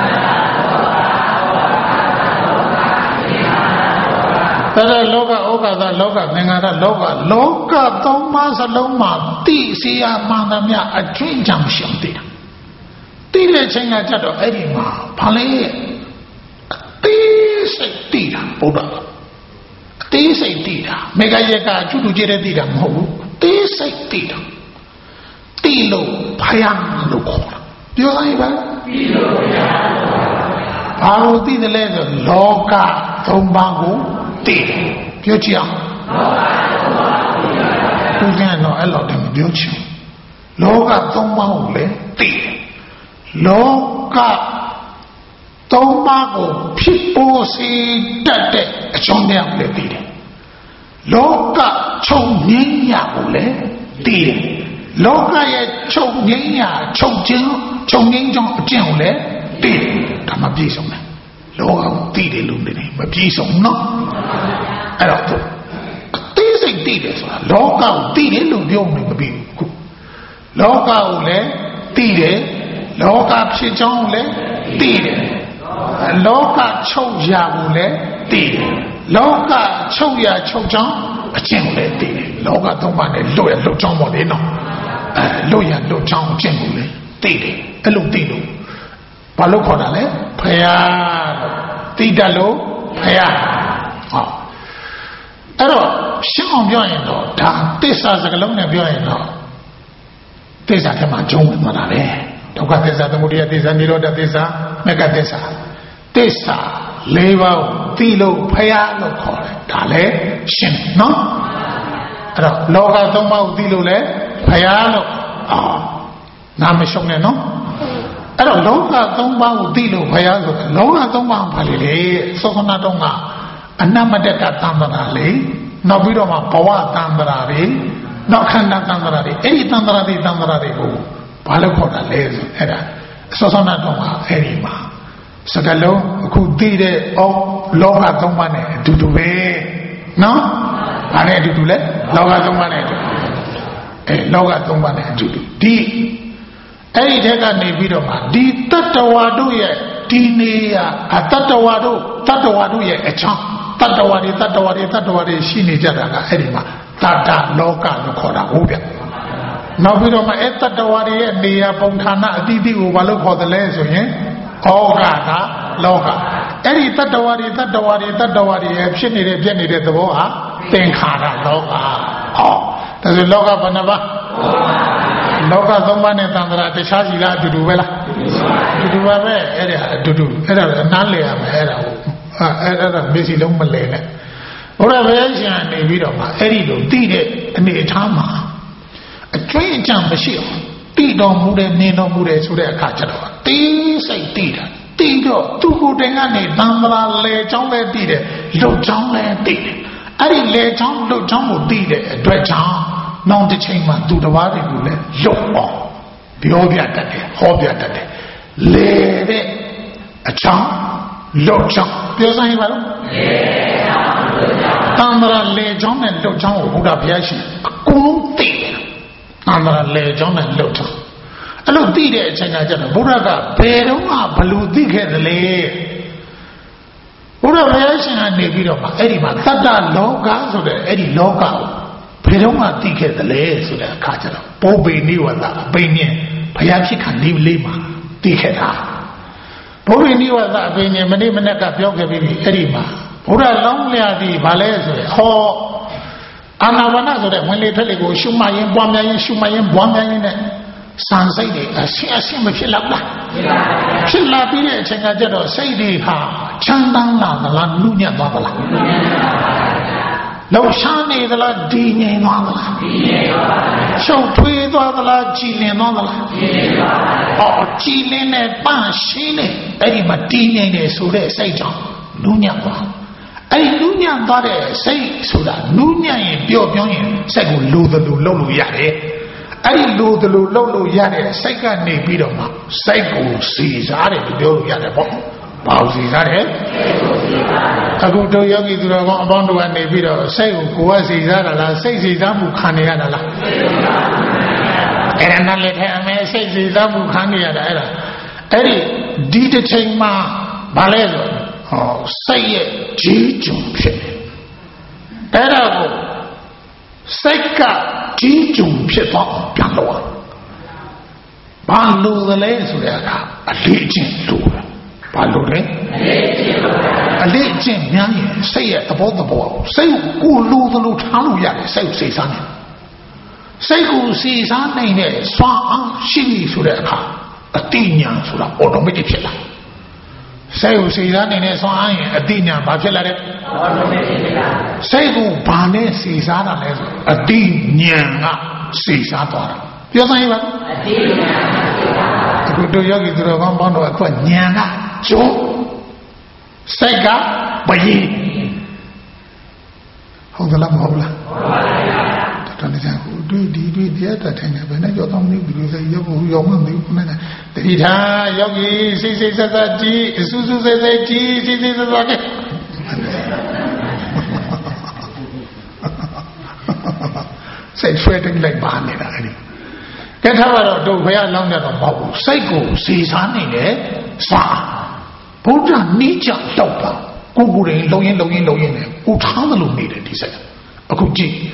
သတ္တလောကဩဃာသလောကသင်္ခါရလောကလောကသုံးပါးစလုံးမှာသိစီရမှန်သမျှအကျဉ်းချမ်းရှင်းသိတာသိတဲ့ချိန်ကကြတော့အဲ့ဒီမှာဘာလဲသိစိတ်သိတာဘုရားသိစိတ်သိတာမေဃယေကအကျုတူကျတဲ့သိတာမဟုတ်ဘူးသိစိတ်သိတာသိလို့ဘယံလို့ခေါ်တာပြောလိုက်ပါသိလို့ဘယံဘာလို့သိတယ်လဲဆိုလောကသုံးပါးကိုသိတယ်ပြောကြည့်အောင်လောကသုံးပါးကိုသိတယ်ဘုရားတော့အဲ့လိုတည်းမပြောချင်လောကသုံးပါးကိုလည်းသိတယ်လောကသုံးပါးကိုဖြစ်ပေါ်စေတတ်တဲ့အကြောင်းတရားကိုလည်းသိတယ်လောကချုပ်ငြိမ်းရာကိုလည်းသိတယ်လောကရဲ့ချုပ်ငြိမ်းရာချုပ်ခြင်းချုပ်ငြိမ်းကြောင်းအကျင့်ကိုလည်းသိတယ်ဒါမှပြည့်စုံတယ်လောကကိုသိတယ်လို့လည်းမပြည့်စုံနော်အဲ့တော့သိစိတ်သိတယ်ဆိုတာလောကကိုသိတယ်လို့ပြောနေမပြီးဘူးလောကကိုလည်းသိတယ်လောကဖြစ်ကြောင်းလည်းသိတယ်လောကချုပ်ရာကိုလည်းသိတယ်လောကချုပ်ရာချုပ်ကြောင်းအကျင့်ကိုလည်းသိတယ်လောကသုံးပါးနဲ့လွတ်ရလွတ်ကြောင်းပေါ့လေနော်အဲလွတ်ရလွတ်ကြောင်းအကျင့်ကိုလည်းသိတယ်အဲ့လိုသိလို့ဘာလို့ခေါ်တာလဲဖယားလို့သိတတ်လို့ဖယားဟောအဲ့တော့ရှင်းအောင်ပြောရင်တော့ဒါသစ္စာစကားလုံးနဲ့ပြောရင်တော့သစ္စာထဲမှာကျုံးဝင်သွားတာပဲဒုက္ခသစ္စာသမုဒယသစ္စာនិရောဓသစ္စာမဂ္ဂသစ္စာသစ္စာလေးပါးသိလို့ဖယားလို့ခေါ်တယ်ဒါလည်းရှင်းနော်အဲ့တော့လောကသုံးပါးကိုသိလို့လည်းဖယားလို့အာနာမရှုံးနဲ့နော်အဲ့တော့လောကသုံးပါးကိုသိလို့ဖယားဆိုလောကသုံးပါးဘာလဲလေသောခနာတော့ကအနမတ္တတသံသရာလေနောက်ပြီးတော့မှဘဝသံသရာတွေနောက်ခန္ဓာသံသရာတွေအဲ့ဒီသံသရာတွေသံသရာတွေကိုဘာလို့ခေါ်တာလဲဆိုအဲ့ဒါသောခနာတော့ကအဲ့ဒီမှာစကလုံးအခုသိတဲ့အော်လောကသုံးပါးနဲ့အတူတူပဲနော်ဘာနဲ့အတူတူလဲလောကသုံးပါးနဲ့အတူအဲလောကသုံးပါးနဲ့အတူတူဒီအဲ့ဒီထက်ကနေပြီးတော့မှဒီတတ္တဝါတို့ရဲ့ဒီနေရအတတ္တဝါတို့တတ္တဝါတို့ရဲ့အချောင်းတတ္တဝါတွေတတ္တဝါတွေတတ္တဝါတွေရှိနေကြတာကအဲ့ဒီမှာတတ္တလောကလို့ခေါ်တာဟုတ်ဗျနောက်ပြီးတော့မှအဲ့တတ္တဝါတွေရဲ့နေရပုံဌာနအတိအသီးကိုဘာလို့ခေါ်တယ်လဲဆိုရင်ဩဃာသလောကအဲ့ဒီတတ္တဝါတွေတတ္တဝါတွေတတ္တဝါတွေရဲ့ဖြစ်နေတဲ့ပြည့်နေတဲ့သဘောဟာသင်္ခါရလောကဟောဒါဆိုလောကဘယ်နှပါလောကသုံးပါးနဲ့သံဃာတခြားစီလားအတူတူပဲလားအတူတူပါပဲအဲ့ဒါအတူတူအဲ့ဒါအနားလဲရမယ်အဲ့ဒါဟုတ်အဲ့အဲ့ဒါမျက်စိလုံးမလဲနဲ့ဘုရားဘုရားရှင်နေပြီးတော့မှအဲ့ဒီလိုသိတဲ့အနေအထားမှာအကျွင့်အကြံမရှိအောင်သိတော်မူတဲ့နေတော်မူတဲ့ဆိုတဲ့အခါကျတော့သိစိတ်သိတာသိတော့သူ့ကိုယ်တိုင်ကနေသံဃာလဲချောင်းလဲသိတယ်လွတ်ချောင်းလဲသိတယ်အဲ့ဒီလဲချောင်းလွတ်ချောင်းကိုသိတဲ့အတွက်ကြောင့်နောင်တစ်ချိန်မှာသူတစ်ပါးတွေကိုလည်းလွတ်အောင်ပြောပြတတ်တယ်ဟောပြတတ်တယ်လဲတဲ့အချောင်းလွတ်ချောင်းပြောစမ်းရပါလို့လဲချောင်းလွတ်ချောင်းသံဃာလဲချောင်းနဲ့လွတ်ချောင်းကိုဘုရားဘုရားရှိအကုန်လုံးသိတယ်သံဃာလဲချောင်းနဲ့လွတ်ချောင်းအဲ့လိုသိတဲ့အချိန်ကကျတော့ဘုရားကဘယ်တော့မှဘလို့သိခဲ့သလဲဘုရားဘုရားရှင်ကနေပြီးတော့မှအဲ့ဒီမှာတတ္တလောကဆိုတဲ့အဲ့ဒီလောကကိုဘယ်တော့မှသိခဲ့သလဲဆိုတဲ့အခါကျတော့ဘောပိနိဝတအပိညာဘုရားဖြစ်ခံလေးလေးမှာသိခဲ့တာဘောပိနိဝတအပိညာမနေ့မနေ့ကပြောခဲ့ပြီးအဲ့ဒီမှာဘုရားလောင်းလျာပြီးဗာလဲဆိုရဟောအာနာပါနဆိုတဲ့ဝင်လေထွက်လေကိုရှုမှတ်ရင်ပွားများရင်ရှုမှတ်ရင်ပွားများရင်နဲ့စံစိတ်တွေအဆင်းအဆင်းမဖြစ်လောက်လားဖြစ်လာပြီးတဲ့အချိန်ကကျတော့စိတ်တွေဟာချမ်းသာလာသလားနုညံ့သွားသလားလောက်ရှားနေသလားဒီငြိမ်သွားသလားဒီငြိမ်သွားပါဘူးချုပ်ထွေးသွားသလားကြည်လင်သွားသလားကြည်လင်သွားပါဘူးအော်ကြည်လင်နဲ့ပန့်ရှင်းနေအဲ့ဒီမှာတည်ငြိမ်နေဆိုတဲ့စိတ်ကြောင့်နုညံ့သွားအဲ့ဒီနုညံ့သွားတဲ့စိတ်ဆိုတာနုညံ့ရင်ပျော့ပြောင်းရင်စိတ်ကိုလိုသလိုလှုပ်လို့ရတယ်အဲ့ဒီလိုသလိုလှုပ်လို့ရတဲ့စိတ်ကနေပြီးတော့မှစိတ်ကိုစီစားတယ်ပြောလို့ရတယ်ပေါ့ဘာလို့စီစားတယ်အခုတို့ယောဂီသူတော်ကောင်းအပေါင်းတို့ကနေပြီးတော့စိတ်ကိုကိုယ်ကစီစားတာလားစိတ်စီစားမှုခံနေရတာလားအဲ့ဒါနဲ့လည်းထဲအမေစိတ်စီစားမှုခံနေရတာအဲ့ဒါအဲ့ဒီဒီတစ်ချိန်မှာဘာလဲဆိုဟောစိတ်ရဲ့ကြီးကျုံဖြစ်တယ်အဲ့ဒါကိုစိတ်ကကြီးကျုံဖြစ်တော့ပြန်လို့ဘာလို့လဲဆိုတဲ့အခါအလေးချင်းလို့ဘာလို့လဲအလေးအကျင့်များရင်စိတ်ရဲ့သဘောသဘောစိတ်ကိုလိုသလိုထားလို့ရတယ်စိတ်ကိုစိတ်စားနေစိတ်ကိုစိတ်စားနိုင်တဲ့စွမ်းအားရှိပြီဆိုတဲ့အခါအတိညာဆိုတာ automatic ဖြစ်လာစိတ်ကိုစိတ်စားနိုင်တဲ့စွမ်းအားရင်အတိညာဘာဖြစ်လာတဲ့ automatic ဖြစ်လာစိတ်ကိုဘာနဲ့စိတ်စားတာလဲဆိုအတိညာကစိတ်စားသွားတာပြောစမ်းရပါအတိညာအခုတို့ယောဂီသူတော်ကောင်းပေါင်းတော့အခုညာကကျိုးစိတ်ကဘယင်းဟုတ်သလားမဟုတ်လားဟုတ်ပါဘူးတော်တော်ကြာဟိုတွေ့ဒီတွေ့တရားတထိုင်နေပဲနဲ့ကြောက်တော့မင်းဒီလိုစိတ်ရောက်ဘူးရောက်မှမသိဘူးနဲ့တတိထားယောဂီစိတ်စိတ်ဆက်ဆက်ကြည့်အဆူဆူစိတ်စိတ်ကြည့်စိတ်စိတ်ဆက်ဆက်ကစိတ်ဆွဲတင်လိုက်ပါနေတာအဲ့ဒီကဲထားတော့တို့ဘုရားလောင်းကြတော့မဟုတ်ဘူးစိတ်ကိုစီစားနေတယ်စာဘုရားနိကြတော့ပါကိုကိုယ်ရင်လုံရင်လုံရင်လုံရင်နဲ့ကိုထားသလိုနေတယ်ဒီစိတ်အခုကြည့်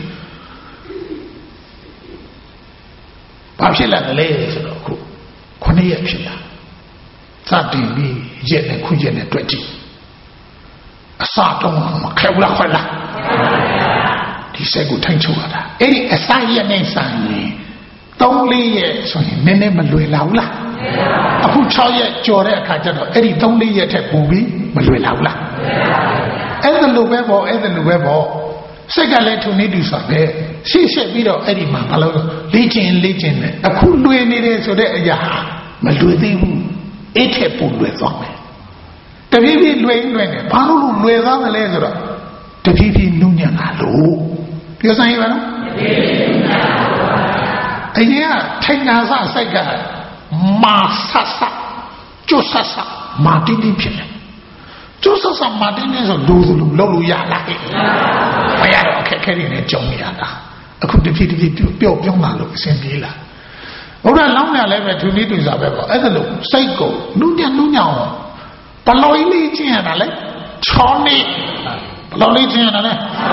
ဘာဖြစ်လာလဲဆိုတော့အခုခုနှစ်ရက်ဖြစ်လာစတင်ပြီးရက်နဲ့ခုရက်နဲ့တွေ့ကြည့်အစတော့မခဲဘူးလားခွက်လားဒီစိတ်ကိုထိန်ချုပ်ရတာအဲ့ဒီအစရက်နဲ့စံရင်သုံးလေးရက်ဆိုရင်နည်းနည်းမလွယ်လာဘူးလားအခု၆ရက်ကြော်တဲ့အခါကျတော့အဲ့ဒီသုံးလေးရက်ထက်ပိုပြီးမလွယ်လာဘူးလားအဲ့ဒါလိုပဲပေါ့အဲ့ဒါလိုပဲပေါ့စိတ်ကလည်းထုံနေတူဆိုပဲရှေ့ရှက်ပြီးတော့အဲ့ဒီမှာမလုပ်တော့လေ့ကျင့်လေ့ကျင့်တယ်အခုလွယ်နေတယ်ဆိုတဲ့အရာမလွယ်သေးဘူးအဲ့ထက်ပိုလွယ်သွားမယ်တဖြည်းဖြည်းလွယ်လွယ်နေဘာလို့လွယ်သွားမလဲဆိုတော့တဖြည်းဖြည်းနုညံ့လာလို့ပြောစမ်းရပါနော်အရင်ကထိုင်နာစစိတ်ကမာဆတ်ဆတ်ကျုပ်ဆတ်ဆတ်မာတင်းတင်းဖြစ်တယ်ကျုပ်ဆတ်ဆတ်မာတင်းတင်းဆိုလူလူလုံးလို့ရလားမရတော့အခက်ခဲတွေနဲ့ကြုံရတာအခုတဖြည်းတဖြည်းပျော့ပြောင်းလာလို့အဆင်ပြေလာဘုရားလောင်းရလည်းပဲသူနည်းတူစားပဲပေါ့အဲ့ဒါလို့စိတ်ကိုနုညံ့နုညံ့အောင်ဘလော်လေးကျင်ရတာလေချောနေဘလော်လေးကျင်ရတာလေ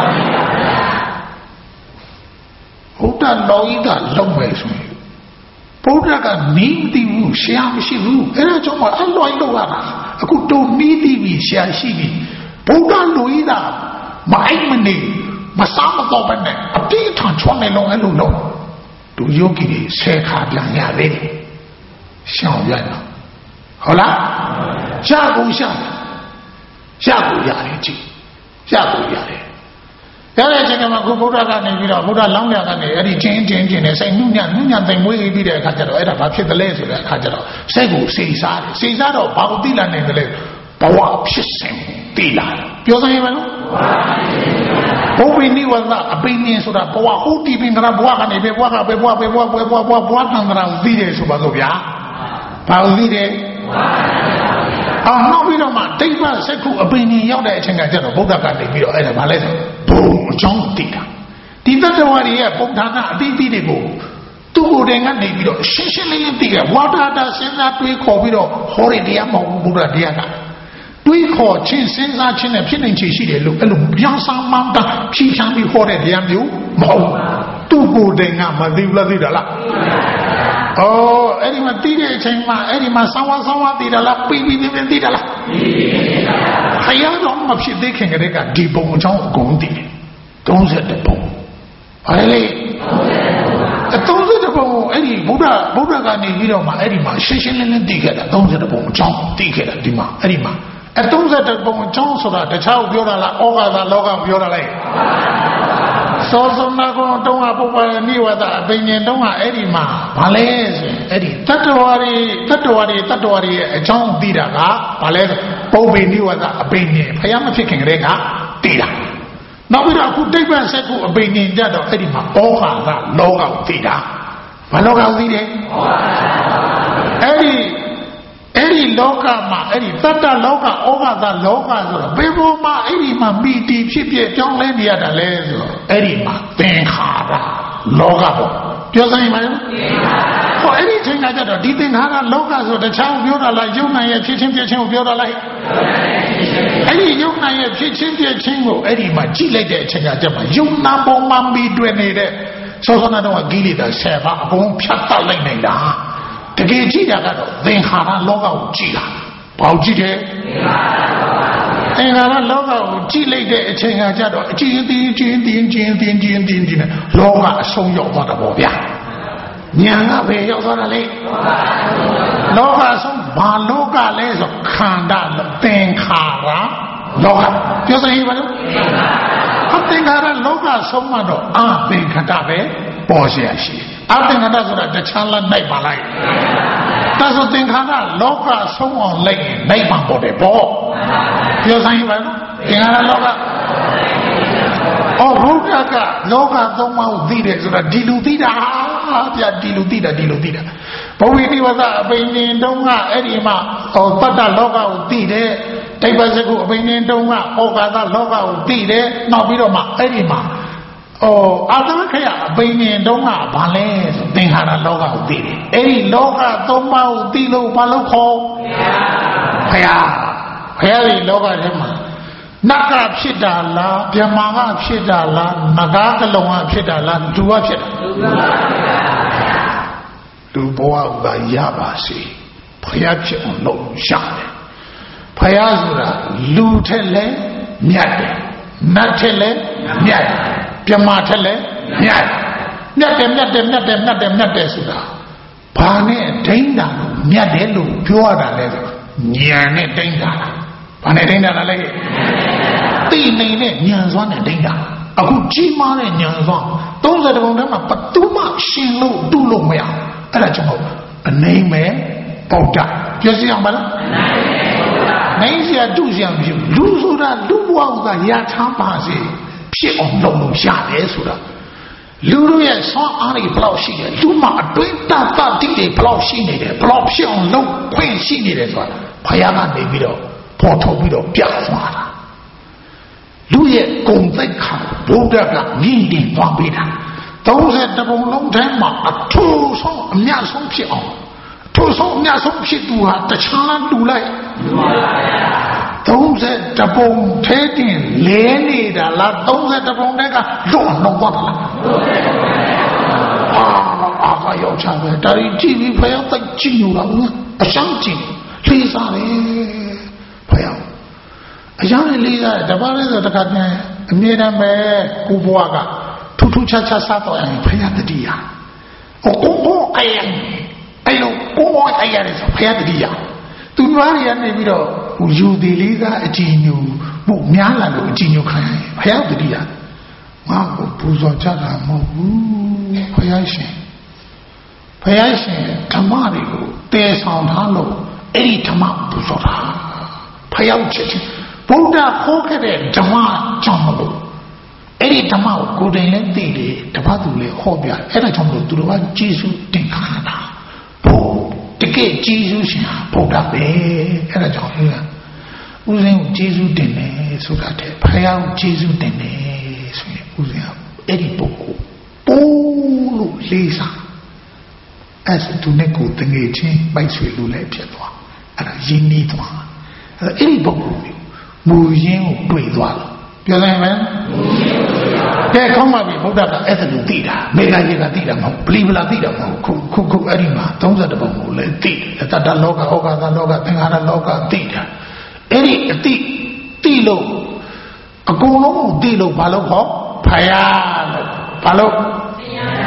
ဘုရားလောင်းဤကလုံးပဲဆိုရင်ဘုရားကနီးမသိဘူးရှားမရှိဘူးအဲ့ဒါကြောင့်အလွိုင်းတော့ရတာအခုတို့နီးသိပြီရှားရှိပြီဘုရားလူဤကမိုင်းမနေမစားမတော့ဘဲနဲ့အတိအထန်ချွန်နေလုံးအဲ့လိုလုံးသူယောဂီတွေဆဲခါပြန်ရသေးတယ်ရှောင်ရတော့ဟုတ်လားရှားကိုရှားရှားကိုရတယ်ကြည့်ရှားကိုရတယ်ရတဲ့အချိန်မှာကိုဘုရားကနေပြီးတော့ဘုရားလောင်းရကနေအဲ့ဒီချင်းချင်းချင်းနဲ့စိတ်နှုညံ့နှုညံ့သိမ်မွေးပြီးတဲ့အခါကျတော့အဲ့ဒါဘာဖြစ်တယ်လဲဆိုတဲ့အခါကျတော့စိတ်ကိုစိတ်စားတယ်စိတ်စားတော့ဘာကိုသိလာနိုင်တယ်လဲဘဝဖြစ်စဉ်သိလာပြောစမ်းရမလားဘုရားနိဝဇအပိနိဆိုတာဘဝဟုတ်တည်ပြီးတော့ဘဝကနေပဲဘဝကပဲဘဝပဲဘဝပဲဘဝဘဝဘဝတန်ត្រာသိတယ်ဆိုပါတော့ဗျာဘာလို့သိတယ်အော်နောက်ပြီးတော့မှတိတ်္ပစက္ခုအပိနိရောက်တဲ့အချိန်ကကျတော့ဘုရားကနေပြီးတော့အဲ့ဒါဘာလဲဆိုဘုံအကြောင်းသိတာဒီတတ္တဝါတွေရဲ့ပုံဌာနအတိအသီးတွေကိုသူ့ကိုယ်တိုင်ကနေပြီးတော့ရှင်းရှင်းလင်းလင်းသိတယ်ဝါဒတာစဉ်းစားတွေးခေါ်ပြီးတော့ဟောရတရားမဟုတ်ဘူးဘုရားတရားကတွေးခေါ်ချင်းစဉ်းစားချင်းနဲ့ဖြစ်နေချေရှိတယ်လို့အဲ့လိုပြောင်းဆောင်မှန်းတာဖြီးချမ်းပြီးဟောတဲ့တရားမျိုးမဟုတ်သူ့ကိုယ်တိုင်ကမသိဘူးလားသိတာလားအော်အဲ့ဒီမှာတီးတဲ့အချိန်မှာအဲ့ဒီမှာဆောင်းဝါဆောင်းဝါတီးတာလားပြီးပြီးပြီးတီးတာလားခရတော့မဖြစ်သေးခင်ကတည်းကဒီပုံအကြောင်းအကုန်တည်တယ်သုံးဆယ်တပုံဘာလဲလေသုံးဆယ်တပုံအဲ့ဒီဗုဒ္ဓဗုဒ္ဓကနေပြီးတော့မှအဲ့ဒီမှာရှင်းရှင်းလင်းလင်းသိခဲ့တာသုံးဆယ်ပုံအကြောင်းသိခဲ့တာဒီမှာအဲ့ဒီမှာအဲသုံးဆယ်ပုံအကြောင်းဆိုတာတခြားကိုပြောတာလားဩဃာသာလောကပြောတာလေစောစောနာကောတုံးကပုပ္ပယနိဝတအပင်ဉ္တုံးကအဲ့ဒီမှာဘာလဲဆိုရင်အဲ့ဒီတတ္တဝါတွေတတ္တဝါတွေတတ္တဝါတွေရဲ့အကြောင်းသိတာကဘာလဲပုပ္ပေနိဝတအပင်ဉ္ဖယားမဖြစ်ခင်ကတည်းကသိတာနောက်ပြီးတော့အခုတိဗ္ဗံဆက်ခုအပင်ဉ္ကြတော့အဲ့ဒီမှာဩဃာသာလောကကိုသိတာဘာလောကကိုသိတယ်အဲ့ဒီအဲ့ဒီလောကမှာအဲ့ဒီတတ္တလောကဩဃာသာလောကဆိုတော့ဘယ်ပေါ်မှာအဲ့ဒီမှာမိတီဖြစ်ဖြစ်ကြောင်းလဲနေရတာလဲဆိုတော့အဲ့ဒီမှာသင်္ခါရလောကပေါ့ပြောစမ်းပါဦးဟောအဲ့ဒီချိန်ကကြတော့ဒီသင်္ခါရလောကဆိုတခြားကိုပြောတာလားယုံနိုင်ရဲ့ဖြစ်ချင်းပြချင်းကိုပြောတာလားအဲ့ဒီယုံနိုင်ရဲ့ဖြစ်ချင်းပြချင်းကိုအဲ့ဒီမှာကြည့်လိုက်တဲ့အချိန်ကကြမှာယုံနာပေါ်မှာမိတွေ့နေတဲ့သောသောနာတော့ကိလေသာဆယ်ပါးအကုန်ဖြတ်တတ်လိုက်နေတာတကယ်ကြည့်တာကတော့သင်္ခါရလောကကိုကြည့်တာဘာကိုကြည့်တယ်သင်္ခါရလောကကိုကြည့်လိုက်တဲ့အချိန်ကကြတော့အကြည့်သိချင်းချင်းချင်းချင်းချင်းချင်းချင်းနဲ့လောကအဆုံးရောက်သွားတာပေါ့ဗျာညာကပဲရောက်သွားတာလေလောကအဆုံးဘာလောကလဲဆိုခန္ဓာသင်္ခါရလောကပြောစမ်းပါလို့သင်္ခါရလောကဆုံးမှတော့အသင်္ခတပဲပေါ်เสียရှိအသင်္ခတဆိုတာတခြားလားနိုင်ပါလိုက်ဒါဆိုသင်္ခါရလောကဆုံးအောင်လိုက်ရင်နိုင်မှာပေါ်တယ်ပေါ့ပြောစမ်းပါလို့သင်္ခါရလောကအော်ဘုရားကလောကသုံးပါးကိုသိတယ်ဆိုတာဒီလူသိတာဗျာဒီလူသိတာဒီလူသိတာဘဝိတိဝသအပိဉ္ဉ်တုံးကအဲ့ဒီမှာဟောတတ္တလောကကိုသိတယ်တိဗ္ဗစကုအပိဉ္ဉ်တုံးကဩဃာသလောကကိုသိတယ်နောက်ပြီးတော့မှအဲ့ဒီမှာဩအာသဝခယအပိဉ္ဉ်တုံးကဘာလဲဆိုသင်္ခါရလောကကိုသိတယ်အဲ့ဒီလောကသုံးပါးကိုသိလို့ဘာလို့ခေါ်ဘုရားဘုရားဒီလောကထဲမှာနတ်ကဖြစ်တာလားဗြဟ္မာကဖြစ်တာလားနဂါကလုံကဖြစ်တာလားလူကဖြစ်တာလူဘဝကရပါစေဘုရားဖြစ်အောင်လုပ်ရတယ်ဘုရားဆိုတာလူထက်လဲမြတ်တယ်နတ်ထက်လဲမြတ်တယ်ဗြဟ္မာထက်လဲမြတ်တယ်မြတ်တယ်မြတ်တယ်မြတ်တယ်မြတ်တယ်မြတ်တယ်ဆိုတာဘာနဲ့ဒိဋ္ဌာလို့မြတ်တယ်လို့ပြောရတာလဲဆိုဉာဏ်နဲ့ဒိဋ္ဌာလားဘာနဲ့ဒိဋ္ဌာလားလဲသိနေတဲ့ဉာဏ်စွမ်းနဲ့ဒိဋ္ဌာအခုကြီးမားတဲ့ဉာဏ်စွမ်းသုံးဆယ်ပုံထဲမှာဘယ်သူမှရှင်လို့တူလို့မရအဲ့ဒါကြောင့်အနိမ့်မဲ့ဗုဒ္ဓပြောစီအောင်ပါလားနိုင်စရာတူစရာမရှိဘူးလူဆိုတာလူဘဝကရထားပါစေဖြစ်အောင်လုပ်လို့ရတယ်ဆိုတာလူတို့ရဲ့ဆွမ်းအားတွေဘယ်လောက်ရှိတယ်လူမှာအတွင်းတတ်တတ်တိတွေဘယ်လောက်ရှိနေတယ်ဘယ်လောက်ဖြစ်အောင်လုပ်ခွင့်ရှိနေတယ်ဆိုတာဘုရားကနေပြီးတော့ပေါ်ထုတ်ပြီးတော့ပြသွားတာလူရဲ့ဂုဏ်သိက္ခာဘုရားကမြင့်တင်သွားပေးတာသုံးဆယ်ပုံလုံးထဲမှာအထူးဆုံးအမြတ်ဆုံးဖြစ်အောင်အထူးဆုံးအမြတ်ဆုံးဖြစ်သူဟာတခြားလားတူလိုက်သုံးဆယ်ပုံထဲတင်လဲနေတာလားသုံးဆယ်ပုံထဲကလွတ်လုံးသွားတာလားအာအာကရောက်ချပဲဒါရီကြည့်ပြီးဖယားသိကြည့်လို့လားအရှမ်းကြည့်လေးစားတယ်ဖယားအရာနဲ့လေးစားတယ်တပါးလဲဆိုတခါကျရင်အမြဲတမ်းပဲကိုဘွားကထူးထူးခြားခြားစားတော့ရင်ဖယားတတိယဟိုကိုဘောအရင်အဲ့လိုကိုဘောအရင်ဆိုဖယားတတိယသူများတွေကနေပြီးတော့ဟိုယူသေးလေးစားအကြည်ညိုမှုများလာလို့အကြည်ညိုခံရင်ဖယားတတိယငါ့ကိုပူဇော်ကြတာမဟုတ်ဘူးဖယားရှင်ဖယားရှင်ဓမ္မတွေကိုတည်ဆောင်ထားလို့အဲ့ဒီဓမ္မပူဇော်တာဖယားချက်ချင်းဗုဒ္ဓခေါ်ခဲ့တဲ့ဓမ္မကြောင့်မလို့အဲ့ဒီဓမ္မကိုကိုယ်တိုင်လည်းသိတယ်တပတ်သူလည်းဟောပြအဲ့ဒါကြောင့်မလို့သူတို့ကကျေးဇူးတင်ခါတာဘုတကယ်ကျေးဇူးရှင်ဗုဒ္ဓပဲအဲ့ဒါကြောင့်ဦးဇင်းကိုကျေးဇူးတင်တယ်ဆိုတာတဲ့ဖယားကိုကျေးဇူးတင်တယ်ဆိုရင်ဦးဇင်းကအဲ့ဒီပုဂ္ဂိုလ်ပိုးလို့လေးစားအဲ့ဒါသူနဲ့ကိုယ်တငယ်ချင်းပိုက်ဆွေလို့လည်းဖြစ်သွားအဲ့ဒါရင်းနှီးသွားအဲ့ဒီပုဂ္ဂိုလ်မျိုးမူရင်းကိုတွေ့သွားလို့ပြောနိုင်မယ်ကဲခေါင်းပါပြီဗုဒ္ဓကအဲ့ဒါကိုသိတာမေဃကြီးကသိတာမဟုတ်ပလီဗလာသိတာမဟုတ်ခုခုခုအဲ့ဒီမှာသုံးဆယ်ပုံကိုလည်းသိတယ်တတ္တလောကဩဃာသလောကသင်္ခါရလောကသိတာအဲ့ဒီအတိသိလို့အကုန်လုံးကိုသိလို့ဘာလို့ခေါ်ဖယားလို့ဘာလို့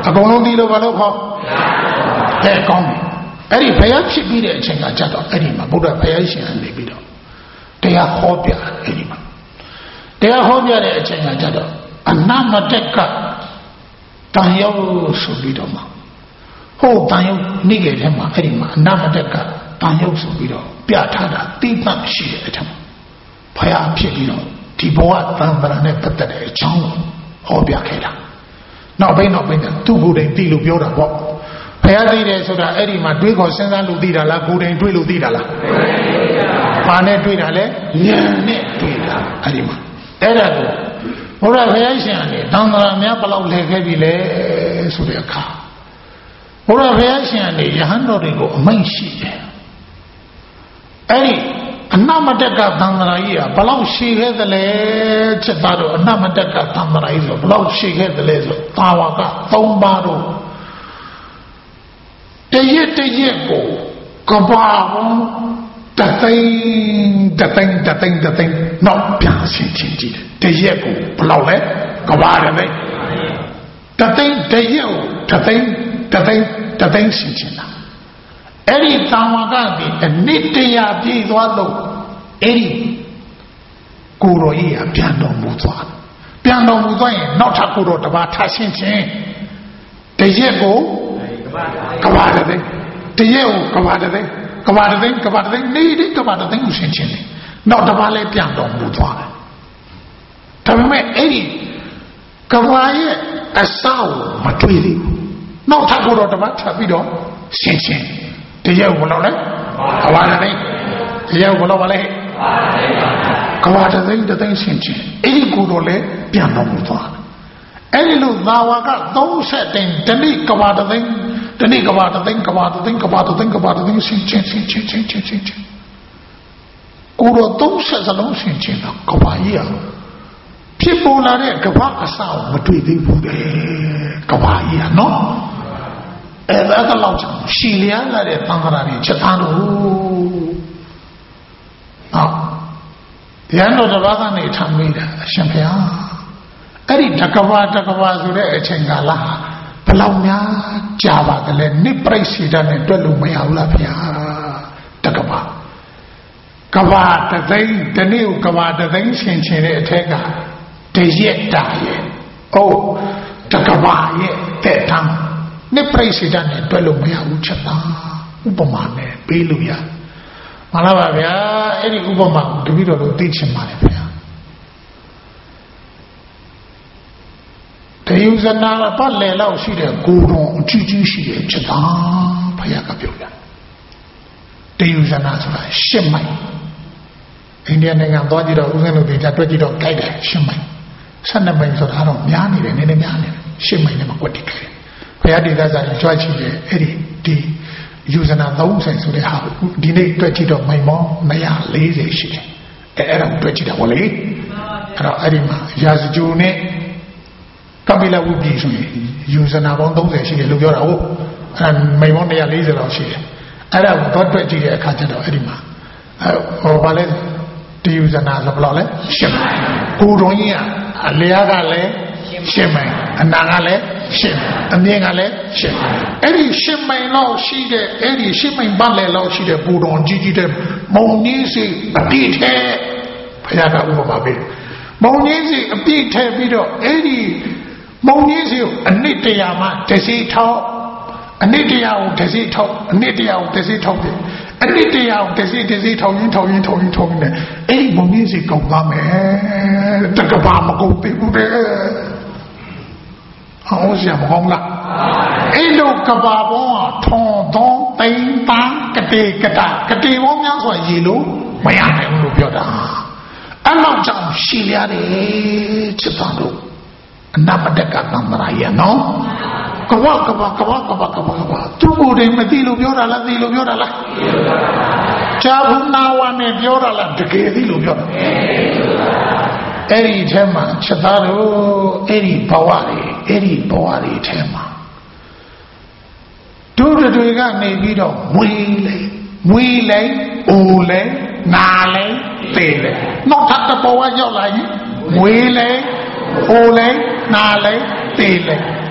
အကုန်လုံးသိလို့ဘာလို့ခေါ်တဲ့ကောင်းတယ်အဲ့ဒီဘုရားဖြစ်ပြီးတဲ့အချိန်ကကြတော့အဲ့ဒီမှာဘုရားဘုရားရှင်ကနေပြီးတော့တရားဟောပြအဲ့ဒီမှာတရားဟောပြတဲ့အချိန်ကကြတော့အနမတက်ကတန်ရုပ်ဆိုပြီးတော့မှဟိုတန်ရုပ်နေကြတဲ့မှာအဲ့ဒီမှာအနမတက်ကတန်ရုပ်ဆိုပြီးတော့ပြထားတာတိပ္ပရှိတဲ့အထက်မှာဘုရားဖြစ်ပြီးတော့ဒီဘဝသံဃာနဲ့ပတ်သက်တဲ့အကြောင်းကိုဟောပြခဲ့တာနောက်ပိုင်းနောက်ပိုင်းသူ့ကိုယ်တိုင်သိလို့ပြောတာပေါ့ဘုရားသိတယ်ဆိုတာအဲ့ဒီမှာတွေးခေါ်စဉ်းစားလို့သိတာလားကိုယ်တိုင်တွေးလို့သိတာလားဘာနဲ့တွေးတာလဲဉာဏ်နဲ့တွေးတာအဲ့ဒီမှာအဲ့ဒါကိုဘုရားဘုရားရှင်ကနေသံဃာများဘလောက်လဲခဲ့ပြီလဲဆိုတဲ့အခါဘုရားဘုရားရှင်ကနေယဟန်တော်တွေကိုအမိန့်ရှိတယ်အဲ့ဒီအနမတက်ကသံဃာကြီးကဘလောက်ရှိခဲ့သလဲချက်သားတို့အနမတက်ကသံဃာကြီးဆိုဘလောက်ရှိခဲ့သလဲဆိုတာဝကသုံးပါးတို့တရက်တရက်ကိုကဘာတသိန်းတသိန်းတသိန်းတသိန်းနောက်ပြန်ဆင်းချင်းကြည့်တယ်တရက်ကိုဘလောက်လဲကဘာတသိန်းတသိန်းတရက်ကိုတသိန်းတသိန်းတသိန်းဆင်းချင်းတာအဲ့ဒီတာဝကဒီအနစ်တရားပြည့်သွားလို့အဲ့ဒီကိုရောကြီးကပြန်တော်မူသွားပြန်တော်မူသွားရင်နောက်ထပ်ကိုရောတပါးထဆင်းချင်းတရက်ကိုကဘာတသိန်းတရက်ကိုကဘာတသိန်းကဘာတသိန်းကဘာတသိန်းနေတဲ့ကဘာတသိန်းကိုဆင်းချင်းတယ်နောက်တပါးလည်းပြန်တော်မူသွားတယ်ဒါပေမဲ့အဲ့ဒီကဘာရဲ့အစောက်မတွေ့သေးဘူးနောက်ထပ်ကိုရောတပါးထပ်ပြီးတော့ဆင်းချင်းတရက်ဘယ်လောက်လဲကဘာတသိန်းတရက်ဘယ်လောက်ပါလဲကဘာတသိန်းတသိန်းဆင်းချင်းအဲ့ဒီကိုတော့လည်းပြန်တော်မူသွားတယ်အဲ့ဒီလိုသာဝကသုံးဆက်တင်တဏိကဘာတသိန်းတဏိကဘာတသိန်းကဘာတသိန်းကဘာတသိန်းကဘာတသိန်းဆင်းချင်းဆင်းချင်းဆင်းချင်းဆင်းချင်းကိုတော့သုံးဆက်စလုံးဆင်းချင်းတော့ကဘာကြီးอ่ะဖြစ်ပေါ်လာတဲ့ကဘာအစကိုမတွေ့သေးဘူးလေကဘာကြီးอ่ะနော်အဲ့ဒါတော့ကြောင့်ရှီလျားလာတဲ့သံဃာတွေချက်သားလို့ဟောရန်တော်တစ်ပါးကနေထမ်းမိတာအရှင်ဘုရားအဲ့ဒီတကဘာတကဘာဆိုတဲ့အချိန်ကာလဘယ်လောက်များကြာပါသလဲနိပရိစီဒနဲ့တွက်လို့မရဘူးလားဘုရားတကဘာကဘာတသိန်းတနေ့ကိုကဘာတသိန်းဆင်ချင်တဲ့အထက်ကတရက်တာရဲ့အိုးတကဘာရဲ့တဲ့တမ်းနိပရိစီဒနဲ့တွက်လို့မရဘူးချက်သားဥပမာနဲ့ပေးလို့ရမှန်လားပါဗျာအဲ့ဒီဥပမာကိုတပည့်တော်တို့သိချင်ပါတယ်ဗျာတယုဇနာပတ်လေလောက်ရှိတဲ့ကိုယ်တော်အကြီးကြီးရှိတဲ့ချက်သားဘုရားကပြောပြတယုဇနာဆိုတာရှစ်မိုင်အိန္ဒိယနိုင်ငံသွားကြည့်တော့ဦးဇင်းတို့တွေကြတွက်ကြည့်တော့ကြိုက်တယ်ရှစ်မိုင်ဆယ်နှစ်မိုင်ဆိုတာတော့များနေတယ်နည်းနည်းများနေတယ်ရှစ်မိုင်နဲ့မှကွက်တိခဲ့ဘုရားဒေသစာကြွားချီတယ်အဲ့ဒီဒီယူဇနာသုံးဆယ်ဆိုတဲ့ဟာဒီနေ့တွက်ကြည့်တော့မိုင်ပေါင်း၂၄၀ရှိတယ်အဲအဲ့ဒါကိုတွက်ကြည့်တာဗောလေအဲ့တော့အဲ့ဒီမှာရာဇဂျူနဲ့ကပိလဝုပ္ပိဆိုရင်ယူဇနာပေါင်း၃၀ရှိတယ်လို့ပြောတာဟုတ်အဲ့ဒါမိုင်ပေါင်း၂၄၀လောက်ရှိတယ်အဲ့ဒါကိုတော့တွက်ကြည့်တဲ့အခါကျတော့အဲ့ဒီမှာဟောပါလဲတယူဇနာဆိုဘယ်လောက်လဲရှစ်မိုင်ကိုတော်ကြီးကအလျားကလည်းရှစ်မိုင်အနာကလည်းရှစ်အမြင့်ကလည်းရှစ်အဲ့ဒီရှစ်မိုင်လောက်ရှိတဲ့အဲ့ဒီရှစ်မိုင်ပတ်လေလောက်ရှိတဲ့ပူတော်ကြီးကြီးတဲ့မုံကြီးစီအပြည့်ထဲဘုရားကဥပမာပေးမုံကြီးစီအပြည့်ထဲပြီးတော့အဲ့ဒီမုံကြီးစီကိုအနှစ်တရာမှတစီထောက်အနှစ်တရာကိုတစီထောက်အနှစ်တရာကိုတစီထောက်တယ်အနှစ်တရာကိုတစီတစီထောက်ရင်းထောက်ရင်းထောက်ရင်းထောက်ရင်းနဲ့အဲ့ဒီမုံကြီးစီကုန်သွားမယ်တကဘာမကုန်သေးဘူးတဲ့ဟောရှာမကောင်းလားအဲ့လိုကဘာပေါင်းထွန်သွန်းသိမ့်တန်းကတိကတာကတိပေါင်းများစွာရေလို့မရနိုင်ဘူးလို့ပြောတာအဲ့လောက်ကြောင့်ရှည်ရတယ်ချစ်တော်တို့အနမတက်ကသံဃာရဲ့နော်ကဘာကဘာကဘာကဘာကဘာကဘာသူ့ကိုယ်တိုင်မသိလို့ပြောတာလားသိလို့ပြောတာလားဇာဘူးနာဝနဲ့ပြောတာလားတကယ်သိလို့ပြောတာအဲ့ဒီထဲမှာချက်သားတို့အဲ့ဒီဘဝတွေအဲ့ဒီဘဝတွေထဲမှာတို့တွေကနေပြီးတော့မွေးလေမွေးလေအိုလေနာလေသေလေနောက်ထပ်တစ်ဘဝရောက်လာရင်မွေးလေအိုလေနာလေသေလေ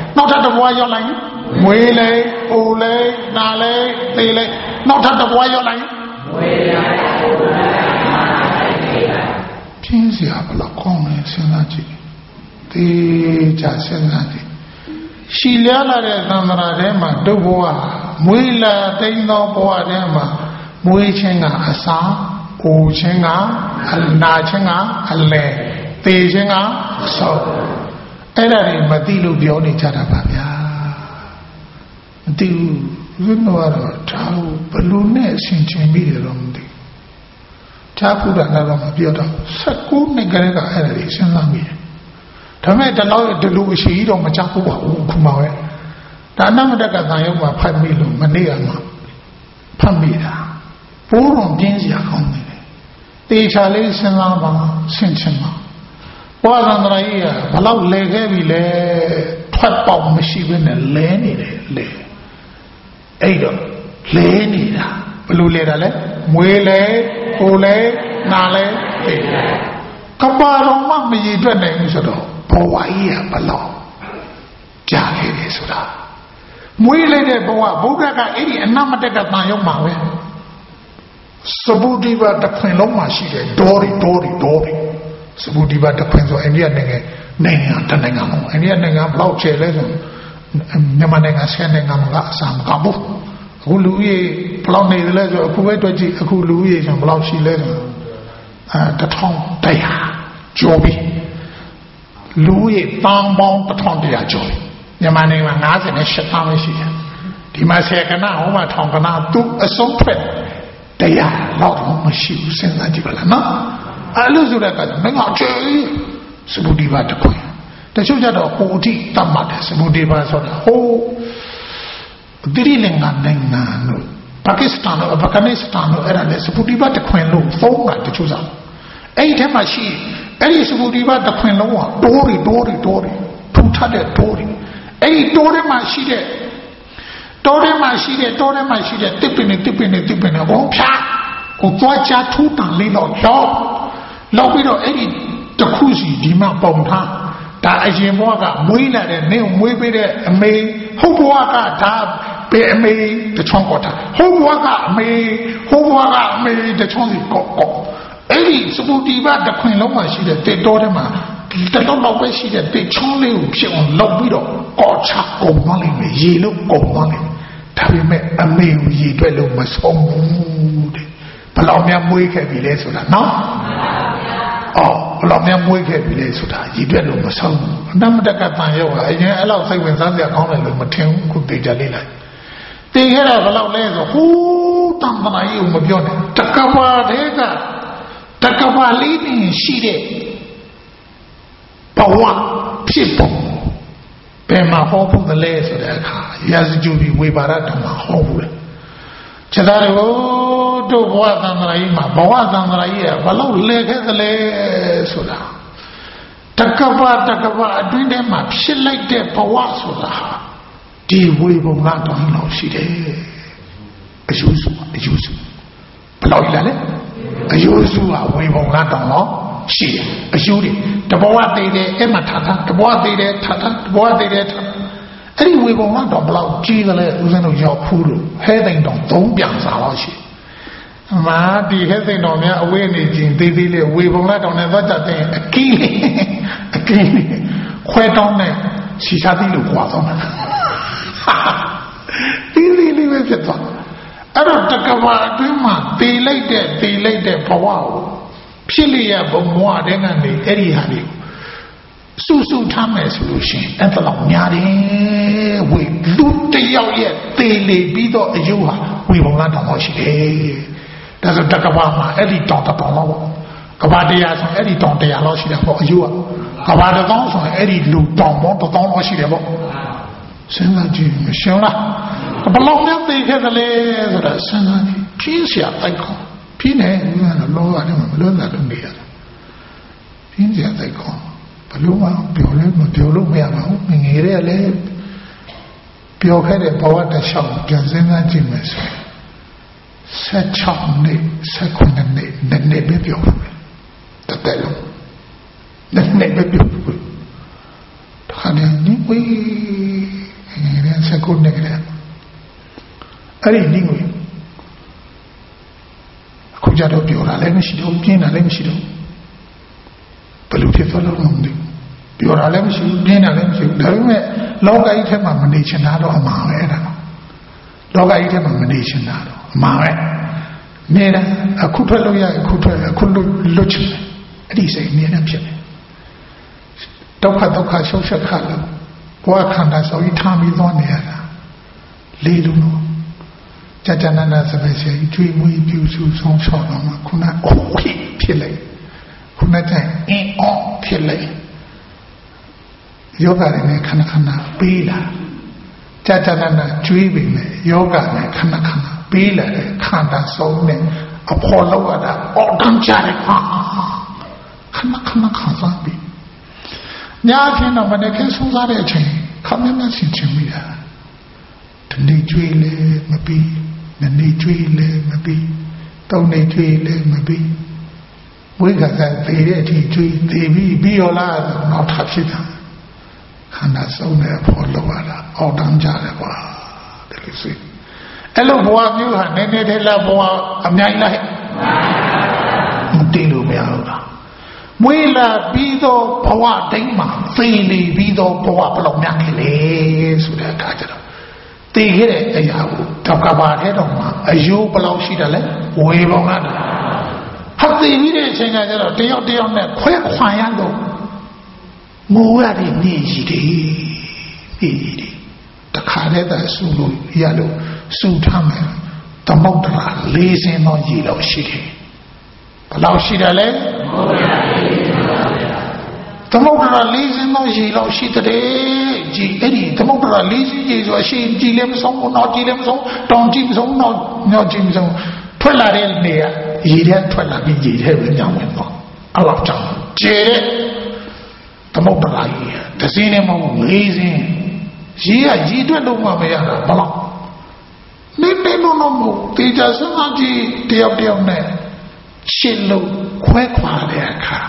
နောက်ထပ်တစ်ဘဝရောက်လိုက်မွေးလေအိုလေနာလေသေလေနောက်ထပ်တစ်ဘဝရောက်လိုက်မွေးလေအိုလေနာလေသေလေပြင်းစရာဘလောက်ကောင်းလဲစဉ်းစားကြည့်တေးကြစဉ်းစားကြည့်ရှီလျားလာတဲ့သံဃာထဲမှာဒုဘဝမွေးလာတိမ်သောဘဝထဲမှာမွေးခြင်းကအစာအိုခြင်းကအနာခြင်းကအလဲသေခြင်းကအဆောက်အဲ့ဒါတွေမသိလို့ပြောနေကြတာပါဗျာမသိဘူးဘုရားတော့ဒါဘလို့နဲ့ဆင်ခြင်ပြီးတယ်တော့မသိဘူးသာဘုရားကတော့မပြောတော့၁၉နှစ်ကလေးကအဲ့ဒါတွေစဉ်းစားမိတယ်ဒါမဲ့တလောက်ဒီလိုအရှိတော့မကြောက်ဘူးပါဘူးခုမှပဲဒါအနမတက်ကသံယုတ်မှာဖတ်မိလို့မနေ့ကမှဖတ်မိတာဘိုးတော်ပြင်းစရာကောင်းတယ်တေချာလေးစဉ်းစားပါဆင်ခြင်ပါဘဝသံဃာကြီးကဘလောက်လဲခဲ့ပြီလဲထွက်ပေါက်မရှိဘဲနဲ့လဲနေတယ်လဲအဲ့တော့လဲနေတာဘယ်လိုလဲတာလဲမွေးလဲကိုလဲနာလဲသိတယ်ကဘာတော်မှမရည်တွက်နိုင်ဘူးဆိုတော့ဘဝကြီးကဘလောက်ကြာခဲ့တယ်ဆိုတာမွေးလိုက်တဲ့ဘဝဘုရားကအဲ့ဒီအနမတက်ကတန်ရုံမှာပဲစဗုဒိဘတခွင်လုံးမှာရှိတယ်ဒေါရီဒေါရီဒေါရီစဗုဒိဘတခွင်ဆိုအိန္ဒိယနိုင်ငံနိုင်ငံတနိုင်ငံလုံးအိန္ဒိယနိုင်ငံဘလောက်ကျဲလဲဆိုမြန်မာနိုင်ငံဆယ်နိုင်ငံမှာအစမကဘူးအခုလူကြီးဘလောက်နေတယ်လဲဆိုအခုပဲတွေ့ကြည့်အခုလူကြီးဆိုဘလောက်ရှိလဲဆိုအဲတထောင်တရားကျော်ပြီလူကြီးတန်ပေါင်းတထောင်တရားကျော်ပြီမြန်မာနိုင်ငံမှာ၅၈သန်းပဲရှိတယ်ဒီမှာဆယ်ကနာဟောမှာထောင်ကနာသူအဆုံးထွက်တရားတော့မရှိဘူးစဉ်းစားကြည့်ပါလားနော်အဲ့လိုဆိုတဲ့အခါကျမင်းကကျေစဗုဒိဘတခွင်တချို့ကြတော့ဟိုအထိတတ်မှတ်တယ်စဗုဒိဘဆိုတာဟိုတိရိလင်္ကာနိုင်ငံတို့ပါကစ္စတန်တို့အာဖဂန်နစ္စတန်တို့အဲ့ဒါလည်းစဗုဒိဘတခွင်လို့ဖုံးတာတချို့စားအဲ့ဒီထဲမှာရှိအဲ့ဒီစဗုဒိဘတခွင်လုံးကတိုးရီတိုးရီတိုးရီထူထပ်တဲ့တိုးရီအဲ့ဒီတိုးထဲမှာရှိတဲ့တိုးထဲမှာရှိတဲ့တိုးထဲမှာရှိတဲ့တစ်ပင်နဲ့တစ်ပင်နဲ့တစ်ပင်နဲ့ဘောဖြာကိုသွားချထူတန်လေးတော့လောက်လောက်ပြီးတော့အဲ့ဒီတခုစီဒီမှာပုံထားဒါအရင်ဘဝကမွေးလာတဲ့နင်းမွေးပေးတဲ့အမေဟုတ်ဘဝကဒါပေအမေတချောင်းကောတာဟုတ်ဘဝကအမေဟုတ်ဘဝကအမေတချောင်းစီကောကောအဲ့ဒီစပူတီဘတခွင်လုံးမှာရှိတဲ့တေတော်ထဲမှာတတော်တော့ပဲရှိတဲ့တေချောင်းလေးကိုဖြစ်အောင်လောက်ပြီးတော့ကောချကုန်သွားလိမ့်မယ်ရေလို့ကုန်သွားလိမ့်မယ်ဒါပေမဲ့အမေကိုရေတွက်လို့မဆုံးဘူးတဲ့ဘယ်လောက်များမွေးခဲ့ပြီလဲဆိုတာနော်အော်ဘယ်လောက်များမွေးခဲ့ပြီလဲဆိုတာရေတွက်လို့မဆုံးဘူးအနမတကတန်ရောက်တာအရင်အဲ့လောက်စိတ်ဝင်စားစရာကောင်းတယ်လို့မထင်ဘူးခုသိကြလေးလိုက်သိခဲ့တာဘယ်လောက်လဲဆိုဟိုးတန်တနာကြီးကိုမပြောနဲ့တကဘာတဲ့ကတကဘာလေးနေရှိတဲ့ဘဝဖြစ်ပုံဘယ်မှာဟောဖို့လဲဆိုတဲ့အခါရာဇဂျူပြီးဝေဘာရတမှာဟောဘူးလေခြေသားတို့တို့ဘဝသံဃာကြီးမှာဘဝသံဃာကြီးကဘလို့လဲခဲ့သလဲဆိုတာတကဘာတကဘာအတွင်းထဲမှာဖြစ်လိုက်တဲ့ဘဝဆိုတာဒီဝေဘုံကတော့လောက်ရှိတယ်အယုစုအယုစုဘလို့လဲလဲအယုစုကဝေဘုံကတော့လောက်ရှိတယ်အယုတွေတဘဝသေးတယ်အဲ့မှာထားထားတဘဝသေးတယ်ထားထားတဘဝသေးတယ်ထားအဲ့ဒီဝေဘုံကတော့ဘလို့ကြီးတယ်လဲဦးဇင်းတို့ရောက်ဖူးလို့ဟဲသိမ့်တော့သုံးပြန်စားတော့ရှိအမဒီဟဲသိမ့်တော်များအဝေးနေခြင်းသေးသေးလေးဝေဘုံကတော့နဲ့သွားတတ်တဲ့အကင်းအကင်းခွဲတောင်းနဲ့စီချသည်လို့ကြွားသွားတာဒီလေးလေးပဲဖြစ်သွားအဲ့တော့တကဘာအတွင်းမှာတေလိုက်တဲ့တေလိုက်တဲ့ဘဝကိုဖြစ်လျက်ဘုံဘဝတဲ့ကနေအဲ့ဒီဟာလေးစုစုထားမယ်ဆိုလို့ရှိရင်အဲ့ဒါတော့များတယ်ဝေလူတယောက်ရဲ့တေလေပြီးတော့အယုဟာဝေဘုံလားတောင်ရှိတယ်ဒါဆိုတကဘာမှာအဲ့ဒီတောင်တောင်လောက်ကဘာတရားဆိုအဲ့ဒီတောင်တရားလောက်ရှိတယ်ပေါ့အယုကကဘာတောင်ဆိုအဲ့ဒီလူတောင်ပေါင်းတောင်လောက်ရှိတယ်ပေါ့စဉ်းစားကြည့်မရှင်းလားဘယ်လောက်များသိခဲ့သလဲဆိုတော့စဉ်းစားကြည့်ကြီးစရာတိုက်ခေါ်ပြင်းနေလောရတယ်မလို့လာလို့နေရတယ်ပြင်းစရာတိုက်ခေါ်ဘလို့မှပြောလဲမပြောလို့မရပါဘူးငငယ်ရဲ့လည်းပြောခဲ့တဲ့ဘဝတစ်လျှောက်ပြန်စဉ်းစားကြည့်မယ်ဆိုရင်ဆက်ချောင်းနဲ့ဆက်ခွန်းနဲ့နဲ့နဲ့ပဲပြောတယ်တကယ်လို့နဲ့နဲ့ပဲပြောတယ်ခါနေနိဝေးကိုနှစ်ကလေးအဲ့ဒီနည်းငွေအခုကြတော့ပြောတာလည်းမရှိတော့ပြင်းတာလည်းမရှိတော့ဘယ်လိုဖြစ်သွားလို့လဲမသိဘူးပြောတာလည်းမရှိဘူးပြင်းတာလည်းမရှိဘူးဒါပေမဲ့လောကကြီးထဲမှာမနေချင်တာတော့အမှားပဲအဲ့ဒါလောကကြီးထဲမှာမနေချင်တာတော့အမှားပဲနေတာအခုထွက်လို့ရအခုထွက်အခုလွတ်လွတ်ချင်တယ်အဲ့ဒီစိတ်အမြဲတမ်းဖြစ်တယ်ဒုက္ခဒုက္ခရှုပ်ရှက်ခါလို့ဘဝခန္ဓာဆိုပြီးထားပြီးသွားနေရတာလေးလုံးတော့ကြာကြာနာနာစပယ်စီကျွေးမွေးပြူစုဆုံးချောတော့မှခုနအိုးဖြစ်လိုက်ခုနကအင်းအောင်ဖြစ်လိုက်ယောဂရည်နဲ့ခဏခဏပေးလာကြာကြာနာနာကျွေးပြီးမယ်ယောဂနဲ့ခဏခဏပေးလာတဲ့ခန္ဓာဆုံးနဲ့အဖို့လောက်ရတာအော်တန်းကြတယ်ခဏခဏခံစားပြီးညာချင်းတော့မနေ့ကဆုံးစားတဲ့အချိန်ခမင်းမဆင်ချင်မိတာတနေ့ကျွေးလဲမပြီးနှစ်နေ့ကျွေးလဲမပြီးသုံးနေ့ကျွေးလဲမပြီးဝိက္ခကသေတဲ့အထိကျွေးသေပြီးပြီးရောလားတော့ထပ်ဖြစ်တာခန္ဓာဆုံးတဲ့အဖို့လောက်ရတာအော်တန်းကြတယ်ကွာဒီလိုစိအဲ့လိုဘဝမျိုးဟာနည်းနည်းတည်းလားဘဝအများကြီးလားမတည်လို့မရဘူးလားမွေးလာပြီးတော့ဘဝတိုင်းမှာသေနေပြီးတော့ဘဝဘယ်လောက်များခဲ့လဲဆိုတဲ့အခါကျတော့သေခဲ့တဲ့အရာကိုတောက်ကဘာထဲတော့မှအယိုးဘယ်လောက်ရှိတယ်လဲဝေပေါင်းလားဟာသေပြီးတဲ့အချိန်ကကျတော့တယောက်တယောက်နဲ့ခွဲခွာရတော့ငိုရတဲ့နေကြီးတွေနေကြီးတွေတခါတည်းသာဆူလို့ရလို့ဆူထားမယ်သမုဒ္ဒရာလေးစင်းသောရေလောက်ရှိတယ်ဘယ်လောက်ရှိတယ်လဲသမုဒ္ဒရာလေးစင်းသောရေလောက်ရှိတဲ့ကြည်အဲ့ဒီသမုဒ္ဒရာလေးစင်းရေဆိုအရှိကြည်လည်းမဆုံးဘူးတော့ကြည်လည်းမဆုံးတောင်ကြည်မဆုံးတော့ညောင်ကြည်မဆုံးထွက်လာတဲ့နေရာရေထဲထွက်လာပြီးရေထဲပဲညောင်းဝင်တော့အဲ့လောက်ကြောင့်ကျေတဲ့သမုဒ္ဒရာကြီးတစင်းနဲ့မဟုတ်လေးစင်းရေကရေတွက်လို့မှမရတာဘလောက်နေနေလို့မဟုတ်တေချာစမ်းကြည့်တယောက်တယောက်နဲ့ရှင်းလို့ခွဲခွာတဲ့အခါ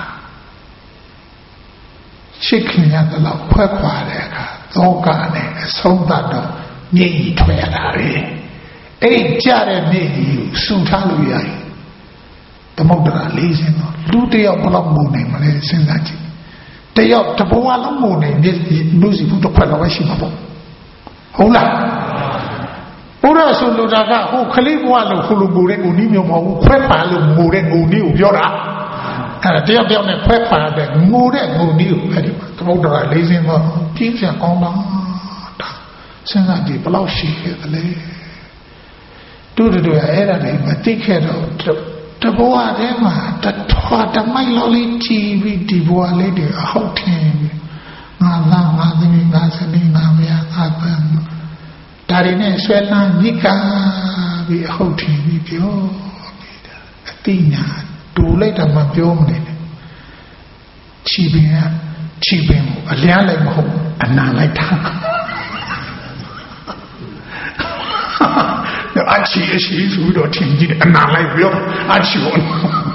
ရှစ်ခင်ရတဲ့လောက်ခွဲခွာတဲ့အခါသောကနဲ့အဆုံးသတ်တော့မြေကြီးထွက်ရတာပဲအဲ့ကြတဲ့မြေကြီးကိုစုထားလို့ရရင်သမုဒ္ဒရာလေးစင်းတော့လူတယောက်ဘလောက်မှုနိုင်မလဲစဉ်းစားကြည့်တယောက်တဘဝလုံးမှုနိုင်မြေလူစီဘူးတစ်ခွက်လောက်ပဲရှိမှာပေါ့ဟုတ်လားဘုရားဆိုလိုတာကဟိုခလေးဘဝလို့ခလူပူတဲ့ကိုနီးမျိုးမဟုတ်ဘူးခွဲပါလို့ငိုတဲ့ငိုနီးကိုပြောတာအဲ့ဒါတယောက်တယောက်နဲ့ခွဲပါတဲ့ငိုတဲ့ငိုနီးကိုအဲ့ဒီမှာသမုဒ္ဒရာလေးစင်းတော့ပြင်းပြန်ကောင်းတာစဉ်းစားကြည့်ဘယ်လောက်ရှိခဲ့သလဲတူတူအဲ့ဒါလေးမသိခဲ့တော့တဘဝထဲမှာတထွားတမိုက်လို့လေးကြည်ပြီးဒီဘဝလေးတွေအဟုတ်ထင်ငါလာငါသမီးငါစနီးငါမယားငါပန်းဒါရီနဲ့ဆွဲလန်းညစ်ကပြီးအဟုတ်ထင်ပြီးပြောနေတာအတိညာဒူလိုက်တာမှပြောမနေနဲ့ခြိပင်ကခြိပင်ကိုအလျားလိုက်မဟုတ်အနာလိုက်တာအချီအရှိဆိုတော့ထင်ကြည့်အနာလိုက်ပြောအချီဘောအဲ့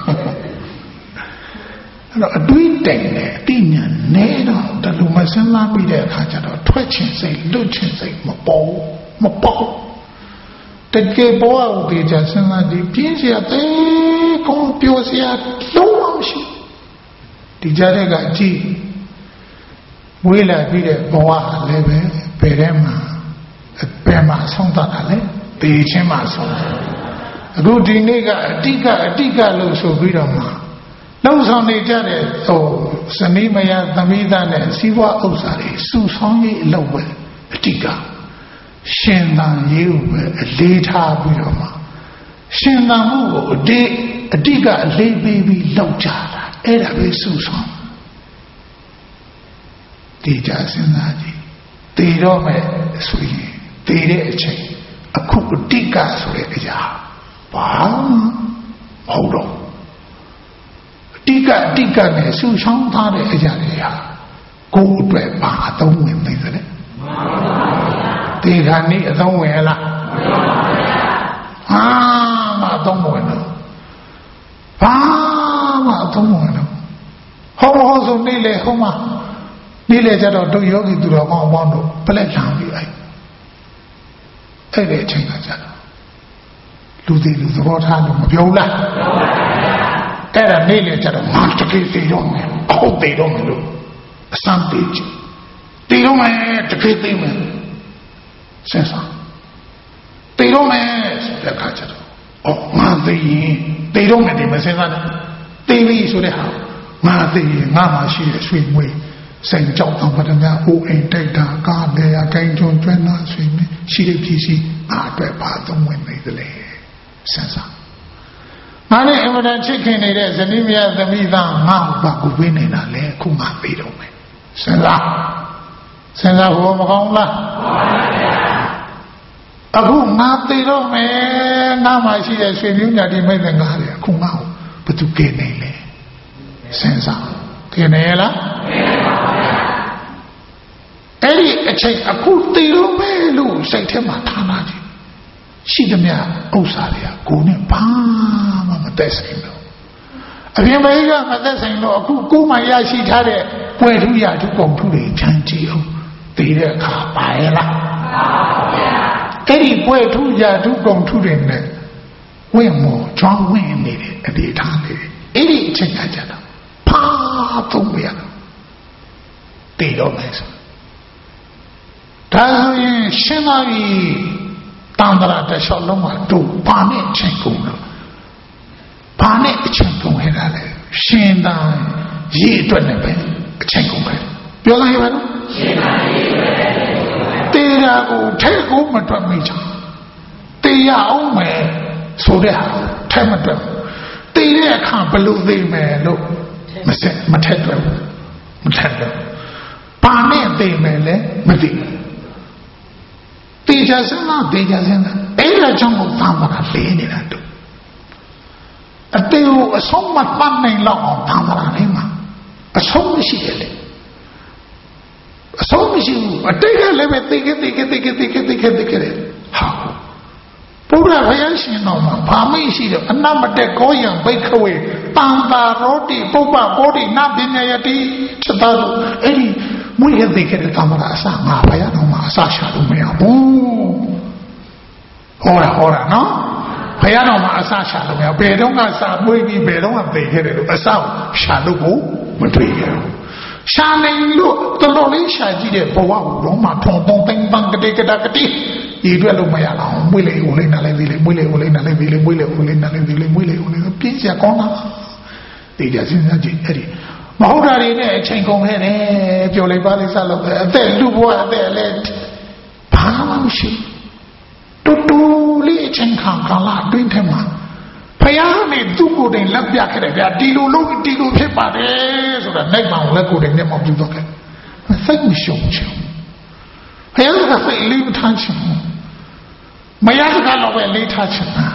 တော့အတွေးတိုင်နဲ့အတိညာနဲတော့တလူမစဉ်းစားပြီးတဲ့အခါကျတော့ထွက်ချင်စိတ်လွတ်ချင်စိတ်မပေါ်မပေါ်တကယ်ပေါ်အောင်ဒီကြစဉ်းစားကြည့်ပြင်းစရာတဲကောင်းပြောစရာလုံးဝမရှိဒီကြတဲ့ကကြည့်ဝေးလာပြီးတဲ့ဘဝလည်းပဲဘယ်ထဲမှာဘယ်မှာဆုံးသတ်တာလဲပေချင်းမှဆုံးအခုဒီနေ့ကအတိကအတိကလို့ဆိုပြီးတော့မှလုံဆောင်နေကြတဲ့ဟိုဇနီးမယားသမီးသားနဲ့စီးပွားဥစ္စာတွေစုဆောင်ရေးအလုပ်ပဲအတိကရှင်သန်ရေးကိုပဲအလေးထားပြီးတော့မှရှင်သန်မှုကိုအတိအတိကအလေးပေးပြီးလောက်ကြတာအဲ့ဒါပဲစုဆောင်ဒီကြစဉ်းစားကြည့်တည်တော့မဲ့ဆိုရင်တည်တဲ့အချိန်အခုအတိကဆိုတဲ့အရာဘာမဟုတ်တော့အတိကအတိကနဲ့ဆူဆောင်ထားတဲ့အရာတွေဟာကိုယ်အတွက်ဘာအသုံးဝင်နေသလဲဒီခါนี้အသုံးဝင်လားဟာမအသုံးဝင်တော့ဘာမှအသုံးဝင်တော့ဟောဟောဆိုနေလေဟောမှာနေလေကြတော့တို့ယောဂီသူတော်ကောင်းအပေါင်းတို့ပလက်လှန်ပြီးအဲ့အဲ့ဒီအချိန်ကကြတော့လူသေးလူသဘောထားလို့မပြောလားအဲ့ဒါနေ့လေကြတော့ငါတကယ်သေးတော့မယ်အခုသေးတော့မလို့အစမ်းသေးချင်သေးတော့မယ်တကယ်သေးမယ်စဉ်းစားသေးတော့မယ်ဆိုတဲ့အခါကျတော့အော်ငါသေးရင်သေးတော့မယ်ဒီမစဉ်းစားနဲ့သေးပြီဆိုတဲ့ဟာငါသေးရင်ငါမှရှိတဲ့ဆွေမွေးစိန်ကြောက်တော်ပဒများအိုးအိမ်တိုက်တာကားလေယာကိုင်းကျွန်းကျွမ်းနာဆွေမင်းရှိတဲ့ပြည်စီအားအတွက်ဘာသုံးဝင်နေသလဲစဉ်းစားငါနဲ့အမှန်တန်ချစ်ခင်နေတဲ့ဇနီးမယားသမီးသားငါ့ဘာကိုပေးနေတာလဲအခုမှပေးတော့မယ်စဉ်းစားစဉ်းစားဟောမကောင်းလားအခုငါသေးတော့မယ်ငါမှရှိတဲ့ဆွေမျိုးညာဒီမိတ်ငါတွေအခုငါ့ကိုဘယ်သူကဲနေလဲစဉ်းစားကဲနေလားအဲ့ဒီအချိန်အခုသေးတော့မယ်လို့စိတ်ထဲမှာထားနာကြည့်ရှိသမျှဥစ္စာတွေကကိုယ်နဲ့ဘာမှမသက်ဆိုင်တော့အပြင်ဘက်ကမသက်ဆိုင်တော့အခုကိုယ်မှရရှိထားတဲ့ပွဲထူးရထူးကုန်ထူးတွေချမ်းကြည့်အောင်သိတဲ့အခါပါရဲ့လားအဲ့ဒီပွဲထူးရထူးကုန်ထူးတွေနဲ့ဝင့်မော်ကျွမ်းဝင့်နေတယ်အဒီထားနေတယ်အဲ့ဒီအချိန်ကကြတော့ဖားသုံးပြရတော့တည်တော့မယ်ဆိုဒါဆိုရင်ရှင်းပါပြီတန်ត្រာတလျှောက်လုံးမှာတို့ဘာနဲ့အချိန်ကုန်တော့ဘာနဲ့အချိန်ကုန်ခဲ့တာလဲရှင်းတာရေးအတွက်နဲ့ပဲအချိန်ကုန်ခဲ့ပြောလိုက်ရပါတော့ရှင်းတာရေးအတွက်တေးတာကိုထဲကိုမတွက်မိချင်တေးရအောင်မယ်ဆိုတဲ့ဟာထဲမတွက်တေးတဲ့အခါဘယ်လိုသိမယ်လို့မစက်မထက်တွက်မထက်တော့ဘာနဲ့သိမယ်လဲမသိတေချာစမ်းတော့တေချာစမ်းတော့အဲ့ဒါကြောင့်ကိုသံဃာလေးနေတာတို့အတေကိုအဆုံးမတတ်နိုင်တော့အောင်သံဃာလေးမှာအဆုံးမရှိတယ်လေအဆုံးမရှိဘူးအတိတ်ကလည်းပဲတေကတေကတေကတေကတေကတေကလေဟာဘုရားဘုရားရှင်တော်မှာဘာမှရှိတော့အနမတက်ကောယံဘိက္ခဝေတံတာရောတိပုပ္ပဘောဓိနပညာယတိချက်သားတို့အဲ့ဒီမွေးရသေးတဲ့သံဃာအစငါဘုရားတော်မှာအစရှာလို့မရဘူးဟောတာဟောတာနော်ဘုရားတော်မှာအစရှာလို့မရဘယ်တော့ကစာမွေးပြီးဘယ်တော့ကသိခဲ့တယ်လို့အစရှာလို့ကိုမတွေ့ရဘူးရှာနေလို့တော်တော်လေးရှာကြည့်တဲ့ဘဝကိုတော့မှထုံထုံပန်းပန်းကတိကတာကတိဒီအတွက်လို့မရတော့မွေးလေဦးလေးနားလေးသေးလေးမွေးလေဦးလေးနားလေးသေးလေးမွေးလေဦးလေးနားလေးသေးလေးမွေးလေဦးလေးပြင်းစရာကောင်းတာဒီကြစဉ်းစားကြည့်အဲ့ဒီမဟုတ်တာတွေနဲ့အချိန်ကုန်ခဲ့တယ်ပြောလိုက်ပါလိမ့်စလို့အသက်လူဘဝအသက်လည်းဘာမှမရှိတူတူလေးအချိန်ခံကာလအတွင်းထဲမှာဖယားနဲ့သူ့ကိုယ်တိုင်လက်ပြခဲ့တယ်ဗျာဒီလိုလုံးဒီလိုဖြစ်ပါတယ်ဆိုတာနိုင်မောင်လက်ကိုယ်တိုင်မျက်မှောက်ပြုတော့ခဲ့စိတ်မရှုံချင်ဖယားကစိတ်လေးမထားချင်မရစကားတော့ပဲလေးထားချင်တာ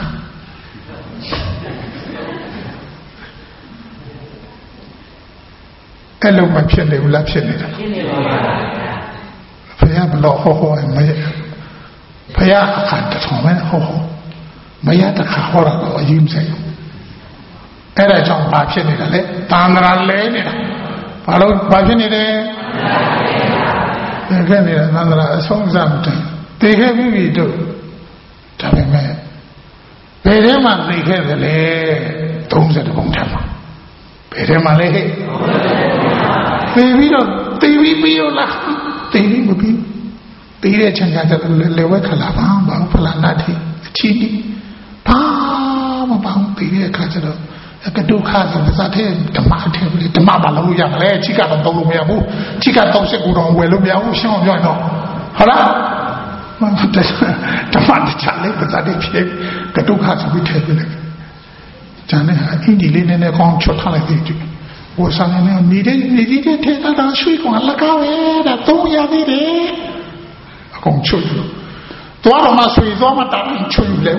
အဲ့လိုမဖြစ်လေဘူးလားဖြစ်နေတာဖြစ်နေပါဘူးဘုရားဘလို့ဟောဟောမရဘုရားအခါတထောင်ပဲဟောဟောမရတခါဟောတာတော့အရင်ဆိုင်အဲ့ဒါကြောင့်ဘာဖြစ်နေတာလဲတန်ត្រာလဲနေတာဘာလို့ဘာဖြစ်နေလဲတကယ်နေတာတန်ត្រာအဆုံးစမ်းတယ်တည်ခဲ့ပြီတို့ဒါပေမဲ့ဘယ်ထဲမှာသိခဲ့သလဲသုံးဆယ်ပုံထက်မှာဘယ်ထဲမှာလဲဟဲ့သိပြီးတော့သိပြီးပြီးရောလားသိပြီးမပြီးပြီးတဲ့ချိန်ကျတော့လေဝဲခလာပါဘာဖလာနာတိအချီးဘာမပေါင်းပြီးတဲ့အခါကျတော့ကဒုက္ခဆိုပါတဲ့ဓမ္မအထက်လေးဓမ္မဘာလို့ရမလဲချိကတော့သုံးလို့မရဘူးချိကတော့စက်ကူတော့ဝယ်လို့မရဘူးရှင်းအောင်ပြောရင်တော့ဟုတ်လားဓမ္မတခြားလေးပါတဲ့ဖြစ်ကဒုက္ခဆိုပြီးထည့်ပြလိုက်ကျန်တဲ့အင်းဒီလေးနဲ့ကောင်းချွတ်ထားလိုက်သေးတယ်ဘိုးဆောင်နေနေတဲ့နေတဲ့ထဲတာရွှေကောင်လကားပဲတဲ့သုံးရသေးတယ်အကုန်ချွတ်လို့သွားတော့မှဆွေသွားမှတာချွတ်လဲ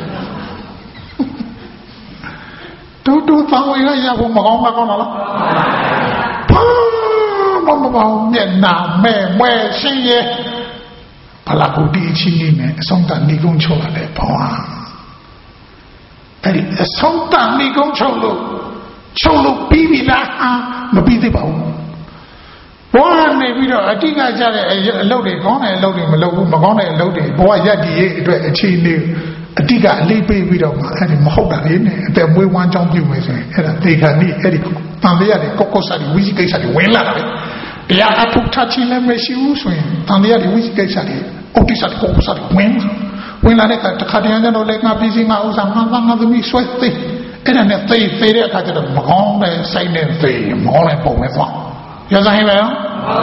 တို့တို့တောင်းရရဖို့မကောင်းမကောင်းလားဘာမမဘောင်းမျက်နာမဲ့မွဲရှင်းရဲ့ဘလာကူတီချင်းနေမယ်အဆုံးတန်နေကုန်ချုပ်ရတယ်ဘောင်းအဲ့ဒီအဆုံးတန်နေကုန်ချုပ်လို့ချုပ်လို့ပြီးပြီလားမပြီးသေးပါဘူးဘောကနေပြီးတော့အတိကကြတဲ့အလုပ်တွေကောင်းတဲ့အလုပ်တွေမလုပ်ဘူးမကောင်းတဲ့အလုပ်တွေဘောကရက်တည်ရေးအတွက်အခြေအနေအတိကအလေးပေးပြီးတော့မှအဲ့ဒီမဟုတ်တာလေးနဲ့အသက်မွေးဝမ်းကြောင်းပြုမယ်ဆိုရင်အဲ့ဒါသေခါနိအဲ့ဒီတန်တရားတွေကော့ကော့စာတွေဝိဇိကိစ္စတွေဝင်လာတာပဲတရားအထုထချင်းလည်းမရှိဘူးဆိုရင်တန်တရားတွေဝိဇိကိစ္စတွေအောက်တိစာတွေကော့ကော့စာတွေဝင်ဝင်လာတဲ့အခါတခါတည်းကျတော့လည်းငါပြည်စည်းငါဥစ္စာငါငါသမီးဆွဲသိအဲ့ဒါနဲ့သိသိတဲ့အခါကျတော့မကောင်းတဲ့စိတ်နဲ့သိမကောင်းတဲ့ပုံနဲ့သွားရဆိုင်ပဲနော်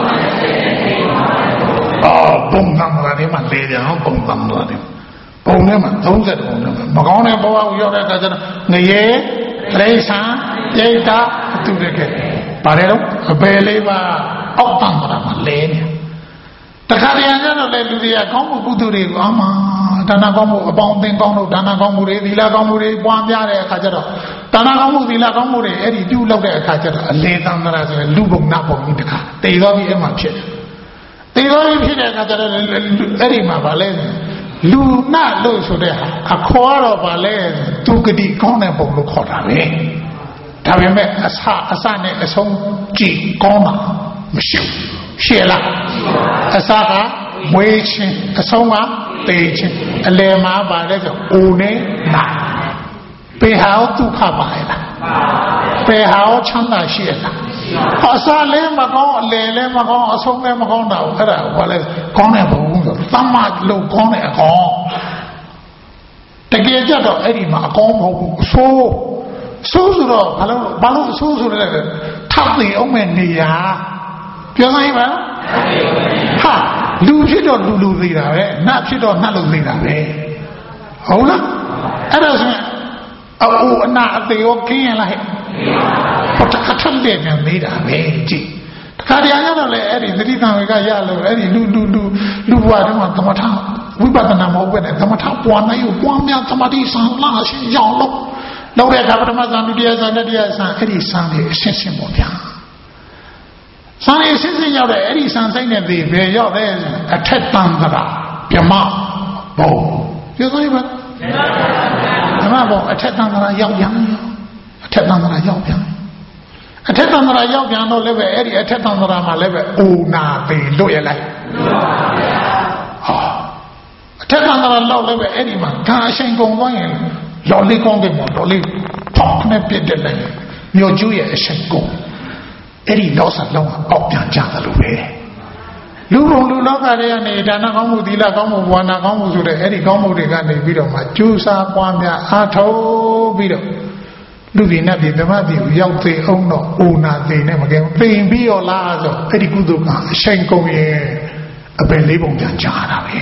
အော်ပုံသံလာတယ်မှလေတယ်နော်ပုံသံလာတယ်ပုံနဲ့မှသုံးဆက်ပုံနဲ့မကောင်းတဲ့ဘဝကိုရောက်တဲ့အခါကျတော့ငရေတိရစ္ဆာန်ဒိဋ္ဌာသူတွေကဘာလဲတော့အပေလေးပါအောက်တန်းတာမှလဲနေတခါတည်းကျတော့လေလူတွေကကောင်းမှုကုသိုလ်တွေကိုအမှဒါနကောင်းမှုအပေါင်းအသင်းကောင်းလို့ဒါနကောင်းမှုတွေသီလကောင်းမှုတွေပွားများတဲ့အခါကျတော့ဒါနကောင်းမှုသီလကောင်းမှုတွေအဲ့ဒီပြုလုပ်တဲ့အခါကျတော့အလေတန်းတာဆိုရင်လူဘုံနဘုံကြီးတခါတည်တော်ပြီးအဲ့မှာဖြစ်တယ်တည်တော်ပြီးဖြစ်တဲ့အခါကျတော့အဲ့ဒီမှာဗာလဲလူနာလို့ဆိုတဲ့ဟာအခေါ်တော့ဗာလဲသူဂတိကောင်းတဲ့ပုံလို့ခေါ်တာပဲဒါပေမဲ့အစအစနဲ့အဆုံးကြည့်ကောင်းတာမရှိရှေ့လားအစကမွေးခြင်းအဆုံးကသေခြင်းအလယ်မှာပါလဲဆိုအိုနဲ့နာပေဟာဒုက္ခပါရဲ့လားပေဟာချမ်းသာရှိရဲ့လားအစလည်းမကောင်းအလယ်လည်းမကောင်းအဆုံးလည်းမကောင်းတာအဲ့ဒါဘာလဲကောင်းတဲ့ဘုံဆိုသမ္မာလို့ကောင်းတဲ့အကောင်တကယ်ကြတော့အဲ့ဒီမှာအကောင်မဟုတ်ဘူးအဆိုးဆိုးဆိုတော့ဘာလို့ဘာလို့အဆိုးဆိုလဲထောက်သိအောင်မဲ့နေရာပြောနိုင်ပါဟာလူဖြစ်တော့လူလူသေးတာပဲနတ်ဖြစ်တော့နတ်လူသေးတာပဲဟုတ်လားအဲ့ဒါဆိုရင်အိုအနာအသေးရောခင်းရလားဟဲ့ဟောတခါထမ်းတဲ့နေမေးတာပဲကြည့်တခါတည်းရတော့လေအဲ့ဒီသတိတံဝေကရလို့အဲ့ဒီလူလူလူလူဘဝတုန်းကသမထဝိပဿနာမဟုတ်ပဲနဲ့သမထပွားနိုင်ပွားများသမာဓိဆံလာရှင်ရောင်းလို့လောက်တဲ့အခါပထမဇန်ဒုတိယဇန်တတိယဇန်အဲ့ဒီဇန်တွေအရှင်းရှင်းပေါ့ဗျာဆံရည်စစ်စစ်ရောက်တဲ့အဲ့ဒီဆံစိတ်နဲ့ဒီဘယ်ရောက်တဲ့အထက်တန်သရာပြမဘုံပြောဆိုရပါဓမ္မဘုံအထက်တန်သရာရောက်ပြန်အထက်တန်သရာရောက်ပြန်အထက်တန်သရာရောက်ပြန်တော့လည်းပဲအဲ့ဒီအထက်တန်သရာမှာလည်းပဲအိုနာပေလွတ်ရလိုက်ဟာအထက်တန်သရာလောက်လည်းပဲအဲ့ဒီမှာဒါအချိန်ကုန်သွားရင်လော်လေးကောင်းတယ်ပေါ့လော်လေးဖောက်နဲ့ပြစ်တယ်လည်းမြို့ကျူးရဲ့အချိန်ကုန်အဲ့ဒီလောက်စားလောက်အောက်ပြန်ကြတယ်လို့ပဲလူဘုံလူလောကတွေကနေဒါနကောင်းမှုသီလကောင်းမှုဘာဝနာကောင်းမှုဆိုတဲ့အဲ့ဒီကောင်းမှုတွေကနေပြီးတော့မှကျူးစားပွားများအားထုတ်ပြီးတော့လူတွေနဲ့ဒီဓမ္မပြည်ရောက်သေးအောင်တော့အိုနာသေးနဲ့မကဲသိရင်ပြီးရောလားဆိုအဲ့ဒီကုသိုလ်ကအချိန်ကုန်ရဲ့အပင်လေးပုံပြန်ကြတာပဲ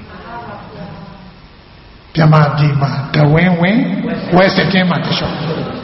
ပြမပြည်မှာတဝင်းဝင်းဝဲစက်တင်းမှာတချို့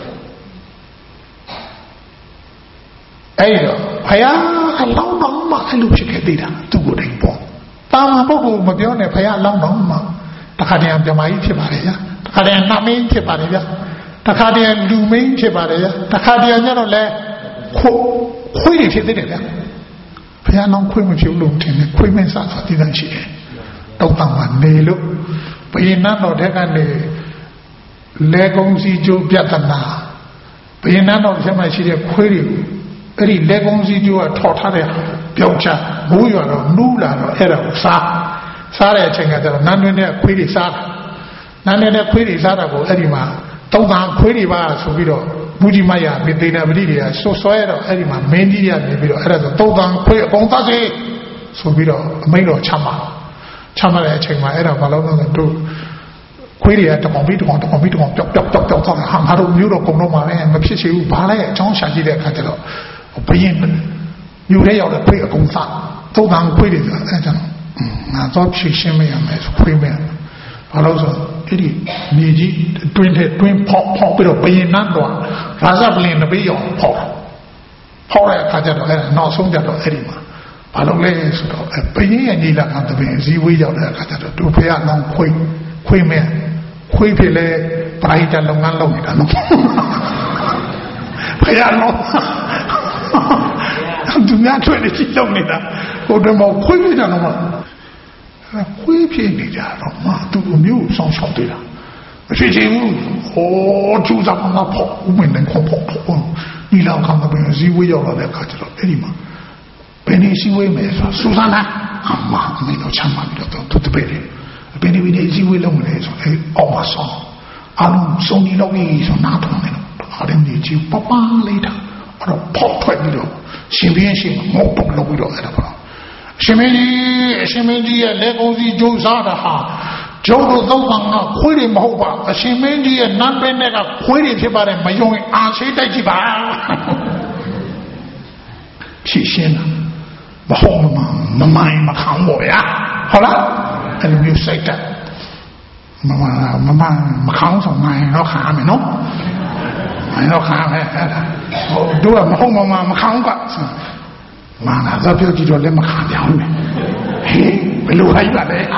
အဲ့တော့ဖယားအလောင်းတော်မှအဲ့လိုဖြစ်ခဲ့သေးတာသူ့ကိုယ်တိုင်ပေါ့တာမန်ပုဂ္ဂိုလ်မပြောနဲ့ဖယားအလောင်းတော်မှတခါတည်းပြမကြီးဖြစ်ပါတယ်ဗျာတခါတည်းနှမင်းဖြစ်ပါတယ်ဗျာတခါတည်းလူမင်းဖြစ်ပါတယ်ဗျာတခါတည်းကျတော့လဲခွခွေးတွေဖြစ်သေးတယ်ဗျာဖယားလောင်းခွေးမဖြစ်လို့ထင်တယ်ခွေးမင်းစားဆိုတည်တန်းရှိတယ်တောက်တမ်းကနေလို့ဘယင်းတော်တဲ့ကနေလေကုံစီကျိုးပြဿနာဘယင်းတော်ဆက်မှရှိတဲ့ခွေးတွေအဲ့ဒီလေကုံစီကျိုးကထော်ထားတဲ့ပြောက်ချဘိုးရွာတော့နူးလာတော့အဲ့ဒါကိုစားစားတဲ့အချိန်ကကျတော့နန်းတွင်းတဲ့ခွေးတွေစားတာနန်းတွင်းတဲ့ခွေးတွေစားတာကိုအဲ့ဒီမှာတောက်တန်းခွေးတွေပါဆိုပြီးတော့ဘူးဒီမယမေတေနာပတိတွေကဆွဆွဲတော့အဲ့ဒီမှာမင်းကြီးရနေပြီးတော့အဲ့ဒါဆိုတောက်တန်းခွေးအကုန်သတ်စေဆိုပြီးတော့အမိန့်တော်ချမှတ်ချမှတ်တဲ့အချိန်မှာအဲ့ဒါဘာလို့လဲဆိုတော့ခွေးတွေကတကောင်ပြီးတကောင်တကောင်ပြီးတကောင်ပျောက်ပျောက်ပျောက်ပျောက်သွားတာဟာငါတို့မျိုးတော့ကုံတော့မှာပဲမဖြစ်ချင်ဘူးဘာလဲအကြောင်းရှာကြည့်တဲ့အခါကျတော့ဘယင်းမျိုးထဲရောက်တဲ့ခွေးအကုန်စားသုံးတန်းခွေးတွေဆိုအဲ့ဒါငါတော့ဖြည့်ရှင်းမရမယ်ခွေးမယ်ဘာလို့ဆိုအဲ့ဒီမြေကြီးတွင်းထဲတွင်းဖောက်ဖောက်ပြီးတော့ဘယင်းနန်းတော့ရာဇပလင်တပေးအောင်ဖောက်ဖောက်တဲ့အခါကျတော့အဲ့ဒါနောက်ဆုံးကျတော့အဲ့ဒီမှာဘာလို့လဲဆိုတော့ဘယင်းရဲ့ညီလာခံတပင်ဇီဝေးရောက်တဲ့အခါကျတော့သူဖေရနောင်ခွေးခွေးမယ်ခွေးဖြစ်လဲပရိသတ်လုပ်ငန်းလုပ်နေတာနော်ဖေရနောင်သူများထွက်နေကြည့်လုပ်နေတာဟိုတမောခွေးဖြစ်တာတော့ခွေးဖြစ်နေကြတော့မှသူ့မျိုးဆောင်းရှောက်သေးတာမဖြစ်ချင်ဘူးဟောကျူးစားမှာပေါ့ဦးမင်းနဲ့ခေါ်ပေါ့ပေါ့ဒီလောက်ခံတဲ့ဇီဝေးရောက်လာတဲ့အခါကျတော့အဲ့ဒီမှာဘဘယ်နည်းစည်းဝေးမယ်ဆိုစူးစမ်းတာအမအမေတို့ချမ်းသာပြီးတော့သူတပည့်တယ်ဘယ်နည်းဘယ်နည်းစည်းဝေးလုပ်မလဲဆိုအဲအောက်မှာဆောင်အလုံးစုံဒီလောက်ကြီးဆိုနားထောင်တယ်အားရင်းကြီးကြီးပပလေးတာအဲ့တော့ဖောက်ထွက်ပြီးတော့ရှင်ပြင်းရှင်ငုတ်ပုတ်လုပ်ပြီးတော့အဲ့ဒါပေါ့ရှင်မင်းကြီးအရှင်မင်းကြီးရဲ့လက်ကုံးစီကျိုးစားတာဟာကျုပ်တို့သုံးပါးကခွေးတွေမဟုတ်ပါအရှင်မင်းကြီးရဲ့နတ်ပင်းနဲ့ကခွေးတွေဖြစ်ပါတယ်မယုံရင်အာဆေးတိုက်ကြည့်ပါဖြည့်ရှင်းတာမဟုတ်မှမမိုင်းမခံဘောဗျာဟုတ်လားအဲ့လိုမျိုးစိတ်တက်မမမမမခံဆောင်နိုင်တော့ခါမယ်နော်မိုင်းတော့ခါမယ်အဲ့ဒါဟိုတို့ကမဟုတ်မှမခံကမာနာတော့ပြောကြည့်တော့လည်းမခံပြောင်းနဲ့ဟေးဘယ်လိုလိုက်ပါလဲ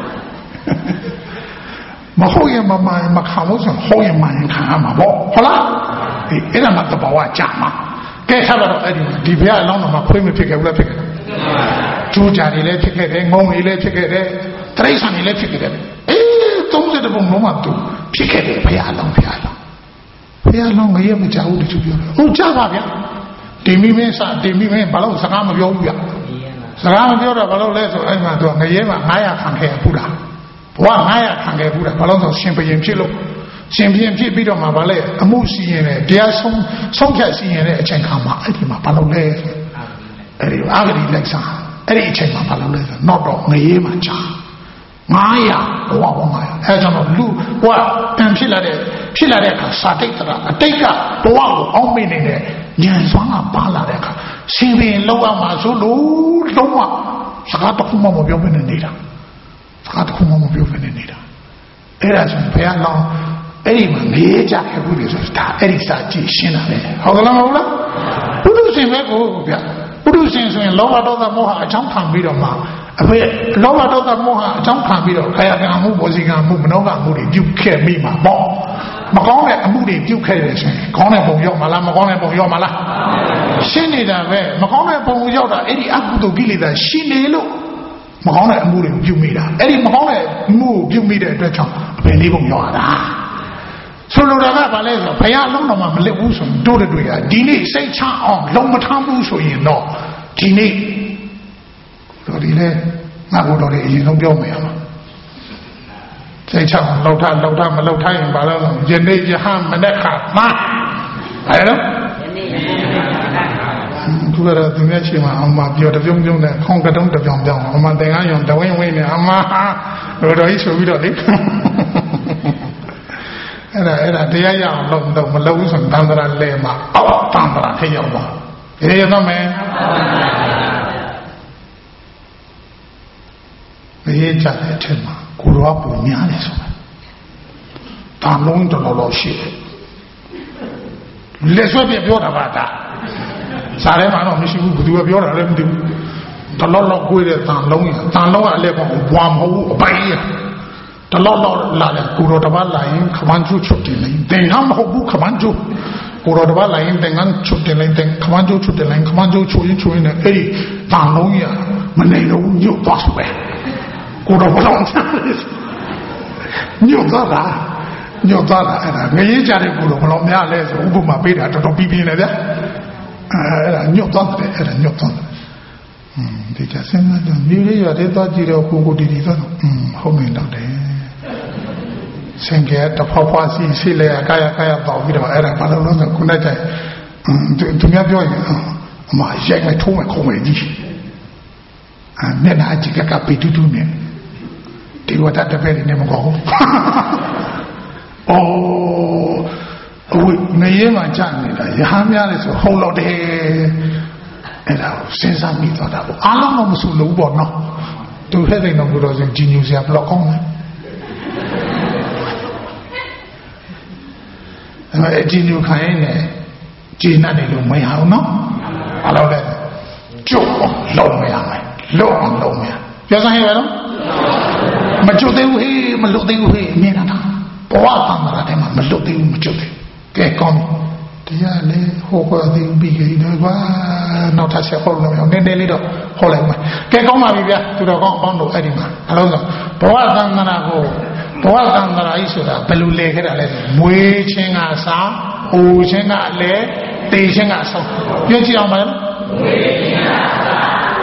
မဟုတ်ရင်မမိုင်းမခံလို့ဆိုဟောရင်မိုင်းခံရမှာပေါ့ဟုတ်လားဒီအဲ့ဒါမှတဘာဝကြာမှာကဲဆက်တော့အဲ့ဒီဒီဘုရားအလောင်းတော်မှာခွေးမဖြစ်ခဲ့ဘူးလားဖြစ်ခဲ့တယ်ကျိုးကြတွေလည်းဖြစ်ခဲ့တယ်ငုံတွေလည်းဖြစ်ခဲ့တယ်တရိစ္ဆာန်တွေလည်းဖြစ်ခဲ့တယ်အေးသုံးဆယ်တပုံလုံးမှသူဖြစ်ခဲ့တယ်ဘုရားအလောင်းဘုရားအလောင်းဘုရားအလောင်းငရဲမကြောက်ဘူးသူပြောတယ်ဟုတ်ကြပါဗျာဒီမိမင်းစာဒီမိမင်းဘာလို့စကားမပြောဘူးဗျစကားမပြောတော့ဘာလို့လဲဆိုအဲ့မှာသူငရဲမှာငါးရာခံခဲ့ဘူးလားဘဝငါးရာခံခဲ့ဘူးလားဘာလို့ဆိုရှင်ဘရင်ဖြစ်လို့ရှင်ဘရင်ဖြစ်ပြီးတော့မှဘာလဲအမှုစီရင်တယ်တရားဆုံးဆုံးဖြတ်စီရင်တဲ့အချိန်ခါမှာအဲ့ဒီမှာဘာလို့လဲအဲ့ဒီအာဂတိလိုက်စားအဲ့ဒီအချိန်မှာဘာလို့လဲဆိုတော့တော့ငရဲမှာကြာငါးရာဘဝဘဝငါးရာအဲကြောင့်လူဘဝတန်ဖြစ်လာတဲ့ဖြစ်လာတဲ့အခါစာတိတ်တရာအတိတ်ကဘဝကိုအောင်းမိနေတဲ့ဉာဏ်စွမ်းကပါလာတဲ့အခါရှင်ဘရင်လောက်အောင်မှာဆိုလို့လုံးဝစကားတစ်ခုမှမပြောဘဲနဲ့နေတာစကားတစ်ခုမှမပြောဘဲနဲ့နေတာအဲ့ဒါဆိုဘုရားလောင်းအဲ့ဒီမှာနေကြခဲ့ဘူးလေဆိုတာအဲ့ဒီစာကြည့်ရှင်းတာပဲဟုတ်ကလားမဟုတ်လားဘုဒ္ဓရှင်ပဲကိုဗျဘုဒ္ဓရှင်ဆိုရင်လောဘဒေါသမောဟအကြောင်းခံပြီးတော့မှအဖေလောဘဒေါသမောဟအကြောင်းခံပြီးတော့ခန္ဓာကံမှုဘောဇိကံမှုမနောကံမှုတွေပြုခဲ့မိမှာပေါ့မကောင်းတဲ့အမှုတွေပြုခဲ့တယ်ဆိုရင်ကောင်းတဲ့ပုံရောက်မလားမကောင်းတဲ့ပုံရောက်မလားရှင်းနေတာပဲမကောင်းတဲ့ပုံရောက်တာအဲ့ဒီအကုသိုလ်ကိလေသာရှင်းနေလို့မကောင်းတဲ့အမှုတွေပြုမိတာအဲ့ဒီမကောင်းတဲ့အမှုကိုပြုမိတဲ့အတွက်ကြောင့်အဖေလေးပုံရောက်လာတာဆိုလိုတာကဘာလဲဆိုတော့ဘုရားလုံးတော်မှာမလစ်ဘူးဆိုရင်တို့တွေကဒီနေ့စိတ်ချအောင်လုံးမထမ်းဘူးဆိုရင်တော့ဒီနေ့တို့ဒီလေငါ့ကိုယ်တော်တွေအရင်ဆုံးပြောမယ်အောင်စိတ်ချအောင်လောက်ထလောက်ထမလောက်ထရင်ဘာလို့လဲယနေ့ယဟမနက်ခါမှာအဲလိုသူကတော့သူများရှိမှအမပြောတပြုံးပြုံးနဲ့ခေါင်းကတုံးတပြောင်ပြောင်အမသင်္ကန်းယုံတဝင်းဝင်းနဲ့အမတို့တော်ကြီးဆိုပြီးတော့လေအဲ့ဒါအဲ့ဒါတရားရအောင်လုပ်တော့မလုပ်ဘူးဆိုရင်တန်ត្រာလဲမှာအောက်တန်ត្រာထိရောက်သွားဒီရတော့မယ်ဘယ်ကြတဲ့အထက်မှာကိုရောပူများတယ်ဆိုတာတန်လုံးတော်တော်ရှိတယ်လက်ဆွဲပြပြောတာပါဒါစားထဲမှာတော့မရှိဘူးဘယ်သူကပြောတာလဲမသိဘူးတလောလောကိုွေးတဲ့တန်လုံးရတန်လုံးကအလဲပေါ့ဘွာမဟုတ်ဘူးအပိုင်ရတလောလောလာတယ်ကိုရောတပတ်လာရင်ခမန်းကျုချုပ်တယ်လေတင်ဟမဟုတ်ဘူးခမန်းကျုကိုရောတပတ်လာရင်တင်ငန်းချုပ်တယ်လေတင်ခမန်းကျုချုပ်တယ်လေခမန်းကျုချုပ်ရင်ချုပ်ရင်အဲ့ဒီတန်လုံးရမနေလို့ညှို့သွားဆိုပဲကိုရောဘလောင်းညှို့သွားတာညှို့သွားတာအဲ့ဒါငရေးကြတဲ့ကိုရောဘလောင်းများလဲဆိုဥပမာပေးတာတော်တော်ပြီးပြီးနေဗျအဲ့ဒါညှို့သွားတယ်အဲ့ဒါညှို့သွားတယ်อืมဒီကြစဉ်းစားကြမြေလေးရတဲ့သွားကြည့်တော့ကိုကိုတီတီသွားတော့อืมဟုတ်နေတော့တယ်ဆင်ကဲတဖွားဖွားစီစီလေကာယကာယပေါ့ပြီးတော့အဲ့ဒါဘာလို့လဲဆိုခုနကတည်းကသူများပြောရင်အမရိုက်လိုက်ထုံးမယ်ခုံးမယ်ကြီးအဲမျက်နှာအကြည့်ကကပိတူတူနဲ့ဒီဝတ်တဲ့ဖက်နေမကောဘူးအိုးအဝိငရဲမှာကြာနေတာရဟန်းများလဲဆိုဟုတ်တော့တယ်အဲ့ဒါကိုစဉ်းစားမိသွားတာပေါ့အားလုံးတော့မဆူလို့ပေါ့နော်သူဖက်တဲ့တော့ဘုရားရှင်ကြီးညူစရာဘလောက်ကောင်းလဲအဲ့အကြီးညူခိုင်းနေဂျင်းနဲ့လို့မရအောင်နော်ဘာလို့လဲကျုပ်လုံးမရမယ်လုံးအောင်လုံးမရပြောစမ်းရပါတော့မကျုပ်သေးဘူးဟေးမလွတ်သေးဘူးဟေးအမြင်တာဘဝတန်ត្រာထဲမှာမလွတ်သေးဘူးမကျုပ်သေးကဲကောင်းတရားလေဟောပါသေးပြီးကြတယ်ကွာနောက်ထပ်ဆက်ဟောလို့မရနည်းနည်းလေးတော့ဟောလိုက်မယ်ကဲကောင်းပါပြီဗျာသူတော်ကောင်းပေါင်းတို့အဲ့ဒီမှာအလုံးစုံဘဝတန်ត្រာကိုဘဝတန်ត្រာကြီးဆိုတာဘယ်လိုလဲခဲ့တာလဲမွေးခြင်းကစားဟိုခြင်းကလည်းတေခြင်းကဆုံးပြောကြည့်အောင်ပါလားမွေးခြင်းကစား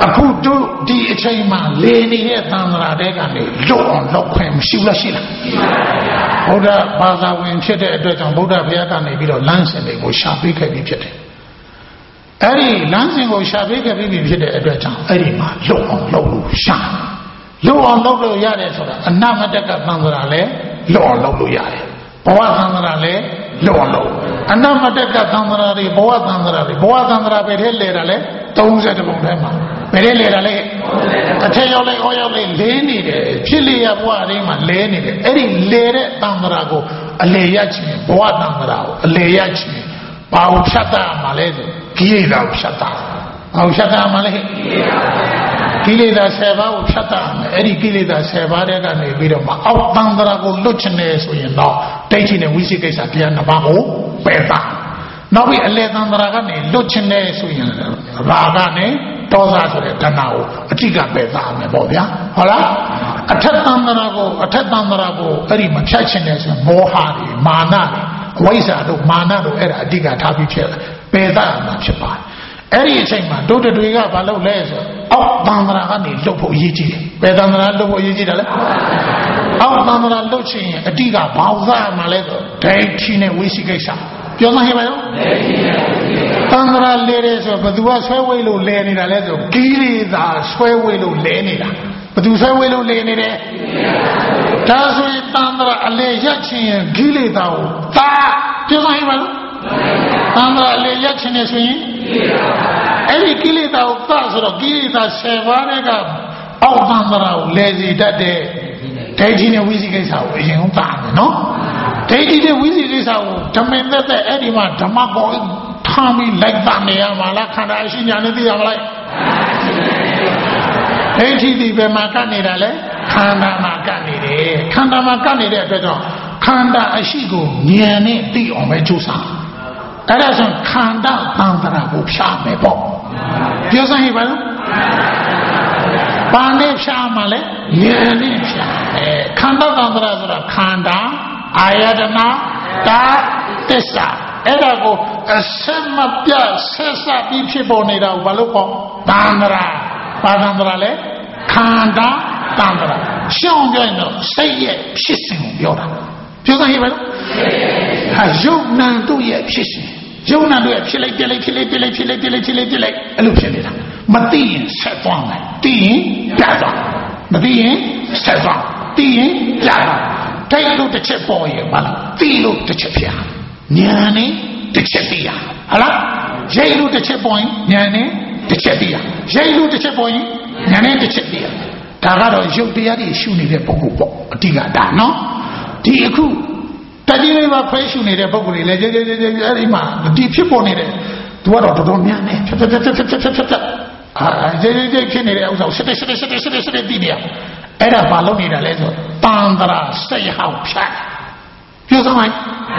အခုတို့ဒီအချိန်မှာလေနေတဲ့သံဃာတဲကနေလွတ်အောင်လောက်ခွင့်မရှိလားရှိလားဘုရားဘာသာဝင်ဖြစ်တဲ့အတွက်ကြောင့်ဗုဒ္ဓဘုရားကနေပြီးတော့လမ်းစဉ်တွေကိုရှာပေးခဲ့ပြီးဖြစ်တယ်အဲ့ဒီလမ်းစဉ်ကိုရှာပေးခဲ့ပြီးဖြစ်တဲ့အတွက်ကြောင့်အဲ့ဒီမှာလွတ်အောင်လုပ်လို့ရှာလွတ်အောင်လုပ်လို့ရတယ်ဆိုတာအနမတက်ကသံဃာလည်းလွတ်အောင်လုပ်လို့ရတယ်ဘဝသံဃာလည်းလွတ်အောင်လုပ်အနမတက်ကသံဃာတွေဘဝသံဃာတွေဘဝသံဃာပဲထဲလေတာလဲသုံးဆယ်ပုံထဲမှာဘယ်ထဲလေတာလဲအထက်ရောက်လိုက်အောက်ရောက်လိုက်လဲနေတယ်ဖြစ်လျက်ဘဝအရင်းမှာလဲနေတယ်အဲ့ဒီလဲတဲ့သံဃာကိုအလေရခြင်းဘဝသံဃာကိုအလေရခြင်းဘာကိုဖြတ်တာမှလဲဆိုကိလေသာကိုဖြတ်တာဘာကိုဖြတ်တာမှလဲကိလေသာဆယ်ပါးကိုဖြတ်တာမယ်အဲ့ဒီကိလေသာဆယ်ပါးတဲ့ကနေပြီးတော့မှအောက်သံဃာကိုလွတ်ချင်တယ်ဆိုရင်တော့ဒိဋ္ဌိနဲ့ဝိသိကိစ္စတရားနှစ်ပါးကိုပယ်တာနောက်ပြီးအလေသံဃာကနေလွတ်ချင်တယ်ဆိုရင်ရာဂနဲ့ဒေါသဆိုတဲ့တဏှာကိုအတိကပယ်သားမယ်ပေါ့ဗျာဟုတ်လားအထက်သံဃာကိုအထက်သံဃာကိုအဲ့ဒီမဖြတ်ချင်တယ်ဆိုရင်မောဟတွေမာနတွေအဝိဇ္ဇာတို့မာနတို့အဲ့ဒါအတိကထားပြီးဖြစ်တယ်ပယ်သားမှာဖြစ်ပါတယ်အဲ့ဒီအချိန်မှာတို့တွေကဘာလုပ်လဲဆိုအောက်သံဃာကနေလွတ်ဖို့အရေးကြီးတယ်ပယ်သံဃာလွတ်ဖို့အရေးကြီးတယ်လေအောက်သံဃာလွတ်ချင်ရင်အတိကဘာဝသာမှာလဲဆိုဒိဋ္ဌိနဲ့ဝိသိကိစ္စပြောမှဟဲ့ပါရောသံဃာလဲတယ်ဆိုဘသူကဆွဲဝေးလို့လဲနေတာလဲဆိုကိလေသာဆွဲဝေးလို့လဲနေတာဘသူဆွဲဝေးလို့လဲနေတယ်ဒါဆိုရင်သံဃာအလဲရက်ချင်ရင်ကိလေသာကိုသာပြောမှဟဲ့ပါရောသံဃာအလဲရက်ချင်နေဆိုရင်အဲ့ဒီကိလေသာကိုသာဆိုတော့ကိလေသာဆယ်ပါးကအောက်သံဃာကိုလဲစီတတ်တဲ့ဒိဋ္ဌိနဲ့ဝိသိကိစ္စကိုအရင်ဆုံးသာမယ်နော်ဒိဋ္ဌိနဲ့ဝိသိကိစ္စကိုဓမ္မင်သက်သက်အဲ့ဒီမှာဓမ္မပေါ်ထားပြီးလိုက်ပါနေရမှာလားခန္ဓာအရှိညာနဲ့သိရမလားဒိဋ္ဌိဒီဘယ်မှာကပ်နေတာလဲခန္ဓာမှာကပ်နေတယ်ခန္ဓာမှာကပ်နေတဲ့အတွက်ကြောင့်ခန္ဓာအရှိကိုဉာဏ်နဲ့သိအောင်ပဲကြိုးစားအဲ့ဒါဆိုခန္ဓာသံဃာကိုဖြားမယ်ပေါ့ပြောစမ်းဟိပါလားဘာနဲ့ဖြားမှာလဲဉာဏ်နဲ့ဖြားအဲခန္ဓာသံဃာဆိုတာခန္ဓာအာယတနာတာသစ္စာအဲ့ဒါကိုအစမပြဆက်စပ်ပြီးဖြစ်ပေါ်နေတာကိုဘာလို့ခေါ်သံဃာဘာသံဃာလဲခန္ဓာသံဃာရှောင်းပြရင်တော့စိတ်ရဲ့ဖြစ်စဉ်ကိုပြောတာပြောစမ်းဟိပါလားဟာယုတ်နံတို့ရဲ့ဖြစ်စဉ်ယုံနာတို့ဖြစ်လိုက်ပြလိုက်ဖြစ်လိုက်ပြလိုက်ဖြစ်လိုက်ပြလိုက်ဖြစ်လိုက်ပြလိုက်အဲ့လိုဖြစ်နေတာမသိရင်ဆက်သွားမယ်သိရင်ပြတ်သွားမသိရင်ဆက်သွားသိရင်ပြတ်သွားတိုက်လို့တစ်ချက်ပေါ်ရင်ဘာလို့သိလို့တစ်ချက်ပြညာနဲ့တစ်ချက်သိရဟလားရိတ်လို့တစ်ချက်ပေါ်ရင်ညာနဲ့တစ်ချက်သိရရိတ်လို့တစ်ချက်ပေါ်ရင်ညာနဲ့တစ်ချက်သိရဒါကတော့ယုတ်တရားတွေရှုနေတဲ့ပုဂ္ဂိုလ်ပေါ့အတိကဒါနော်ဒီအခုတတိယမှာဖွဲရှုနေတဲ့ပုဂ္ဂိုလ်တွေလည်းကြဲကြဲကြဲအဲ့ဒီမှာဒီဖြစ်ပေါ်နေတဲ့သူကတော့တော်တော်များနေဖြတ်ဖြတ်ဖြတ်ဖြတ်ဖြတ်ဖြတ်ဖြတ်အာကြဲကြဲကြဲဖြစ်နေတဲ့ဥစ္စာကိုစစ်စစ်စစ်စစ်စစ်စစ်ပြီးနေရအဲ့ဒါဘာလုပ်နေတာလဲဆိုတန်တရာစိတ်ဟောက်ဖြတ်ပြောစမ်းလိုက်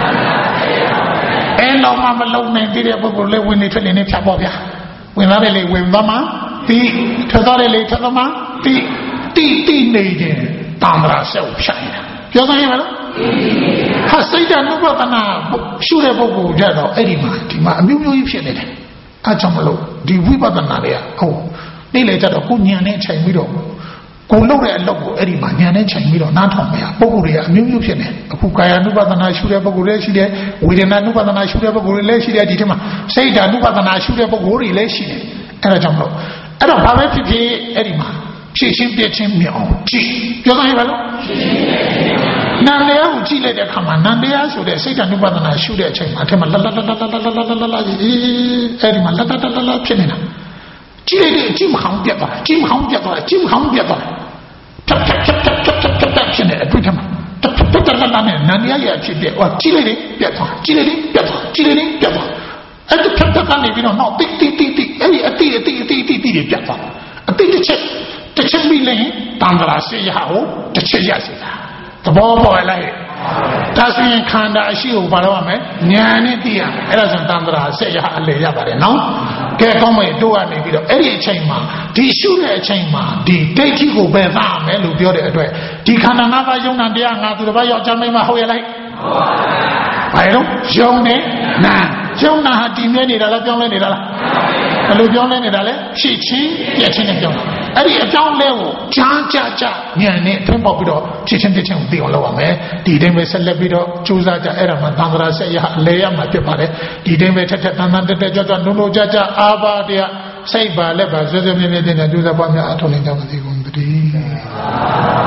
အဲ့တော့မှမလုံနိုင်သေးတဲ့ပုဂ္ဂိုလ်လေးဝင်နေထွက်နေနေဖြတ်ပေါ့ဗျာဝင်လာတယ်လေဝင်သွားမှဒီထွက်သွားတယ်လေထွက်သွားမှဒီတိတိနေတယ်တန်တရာစိတ်ဖြတ်နေတာပြောစမ်းရမလားဟာစိတ်ဓာတ်နုပဒနာရှုတဲ့ပုဂ္ဂိုလ်ကြတော့အဲ့ဒီမှာဒီမှာအမျိုးမျိုးကြီးဖြစ်နေတယ်အဲကြောင့်မလို့ဒီဝိပဿနာတွေကဟုတ်နေ့လေကြတော့ကိုဉာဏ်နဲ့ချိန်ပြီးတော့ကိုလုပ်တဲ့အလုပ်ကိုအဲ့ဒီမှာဉာဏ်နဲ့ချိန်ပြီးတော့နားထောင်မရပုဂ္ဂိုလ်တွေကအမျိုးမျိုးဖြစ်နေအခုကာယ ानु ပဒနာရှုတဲ့ပုဂ္ဂိုလ်လည်းရှိတယ်ဝေဒနာ ानु ပဒနာရှုတဲ့ပုဂ္ဂိုလ်လည်းရှိတယ်ဒီထဲမှာစိတ်ဓာတ် ानु ပဒနာရှုတဲ့ပုဂ္ဂိုလ်တွေလည်းရှိတယ်အဲ့ဒါကြောင့်မလို့အဲ့တော့ဘာပဲဖြစ်ဖြစ်အဲ့ဒီမှာဖြည့်ရှင်းပြချင်းမြအောင်ကြည့်ပြောနိုင်ပါလို့နန္တရားကိုကြည့်လိုက်တဲ့အခါမှာနန္တရားဆိုတဲ့စိတ်ဓာတ် ानु ပဒနာရှုတဲ့အချိန်မှာအထက်မှာလတ်လတ်လတ်လတ်လတ်လတ်လတ်လတ်အဲ့ဒီမှာလတ်လတ်လတ်လတ်ဖြစ်နေတာကြည့်လိုက်တဲ့အကြည့်မဟောင်းပြတ်သွားတယ်ကြည့်မဟောင်းပြတ်သွားတယ်ကြည့်မဟောင်းပြတ်သွားတယ်ဖြတ်ဖြတ်ဖြတ်ဖြတ်ဖြတ်ဖြတ်ဖြတ်ဖြတ်ဖြစ်နေတဲ့အတွေ့အကြုံမှာတတ်တတ်တတ်တတ်နဲ့နန္တရားရဲ့ဖြစ်တဲ့ဟောကြည့်လိုက်တယ်ပြတ်သွားကြည့်လိုက်တယ်ပြတ်သွားကြည့်လိုက်တယ်ပြတ်သွားအဲ့ဒီဖြတ်ဖြတ်ကနေပြီးတော့နောက်တိတိတိတိအဲ့ဒီအတိအတိအတိအတိတိပြတ်သွားအတိတစ်ချက်တစ်ချက်ပြီးလိုက်တန်ត្រာစေရဟောတစ်ချက်ရစီတာသဘောပေါ်လိုက်ဒါဆိုရင်ခန္ဓာအရှိကိုဘာလို့ရမလဲဉာဏ်နဲ့သိရမယ်အဲ့ဒါဆိုတန်ត្រာစေရအလေရပါတယ်နော်ကဲကောင်းမယ်တို့ကနေပြီးတော့အဲ့ဒီအချိန်မှာဒီရှုတဲ့အချိန်မှာဒီဒိဋ္ဌိကိုပဲသားမယ်လို့ပြောတဲ့အတွက်ဒီခန္ဓာ၅ပါးယုံနာတရားငါသူတစ်ပါးယောက်ျားမိန်းမဟုတ်ရလိုက်ဟုတ်ပါဘူးဘာလို့ယုံနေနာယုံနာဟာတည်မြဲနေတာလားပြောင်းလဲနေတာလားဘယ်လိုပြောလဲနေတာလဲရှိချင်းပြက်ချင်းနဲ့ပြောတာအဲ့ဒီအကြောင်းလဲကိုကြားကြကြညံနဲ့ထင်းပေါက်ပြီးတော့ဖြစ်ချင်းဖြစ်ချင်းကိုသိအောင်လုပ်ရမယ်ဒီတိုင်းပဲဆက်လက်ပြီးတော့ကြိုးစားကြအဲ့ဒါမှသံဃာဆက်ရအလဲရမှာဖြစ်ပါတယ်ဒီတိုင်းပဲထက်ထက်တန်တန်တက်တက်ကြွကြွနုံနုံကြကြအားပါတရားစိတ်ပါလက်ပါဆွဆွမြဲမြဲတင်တဲ့ကြိုးစားပွားများအထောက်နိုင်ကြပါစေကုန်သတည်း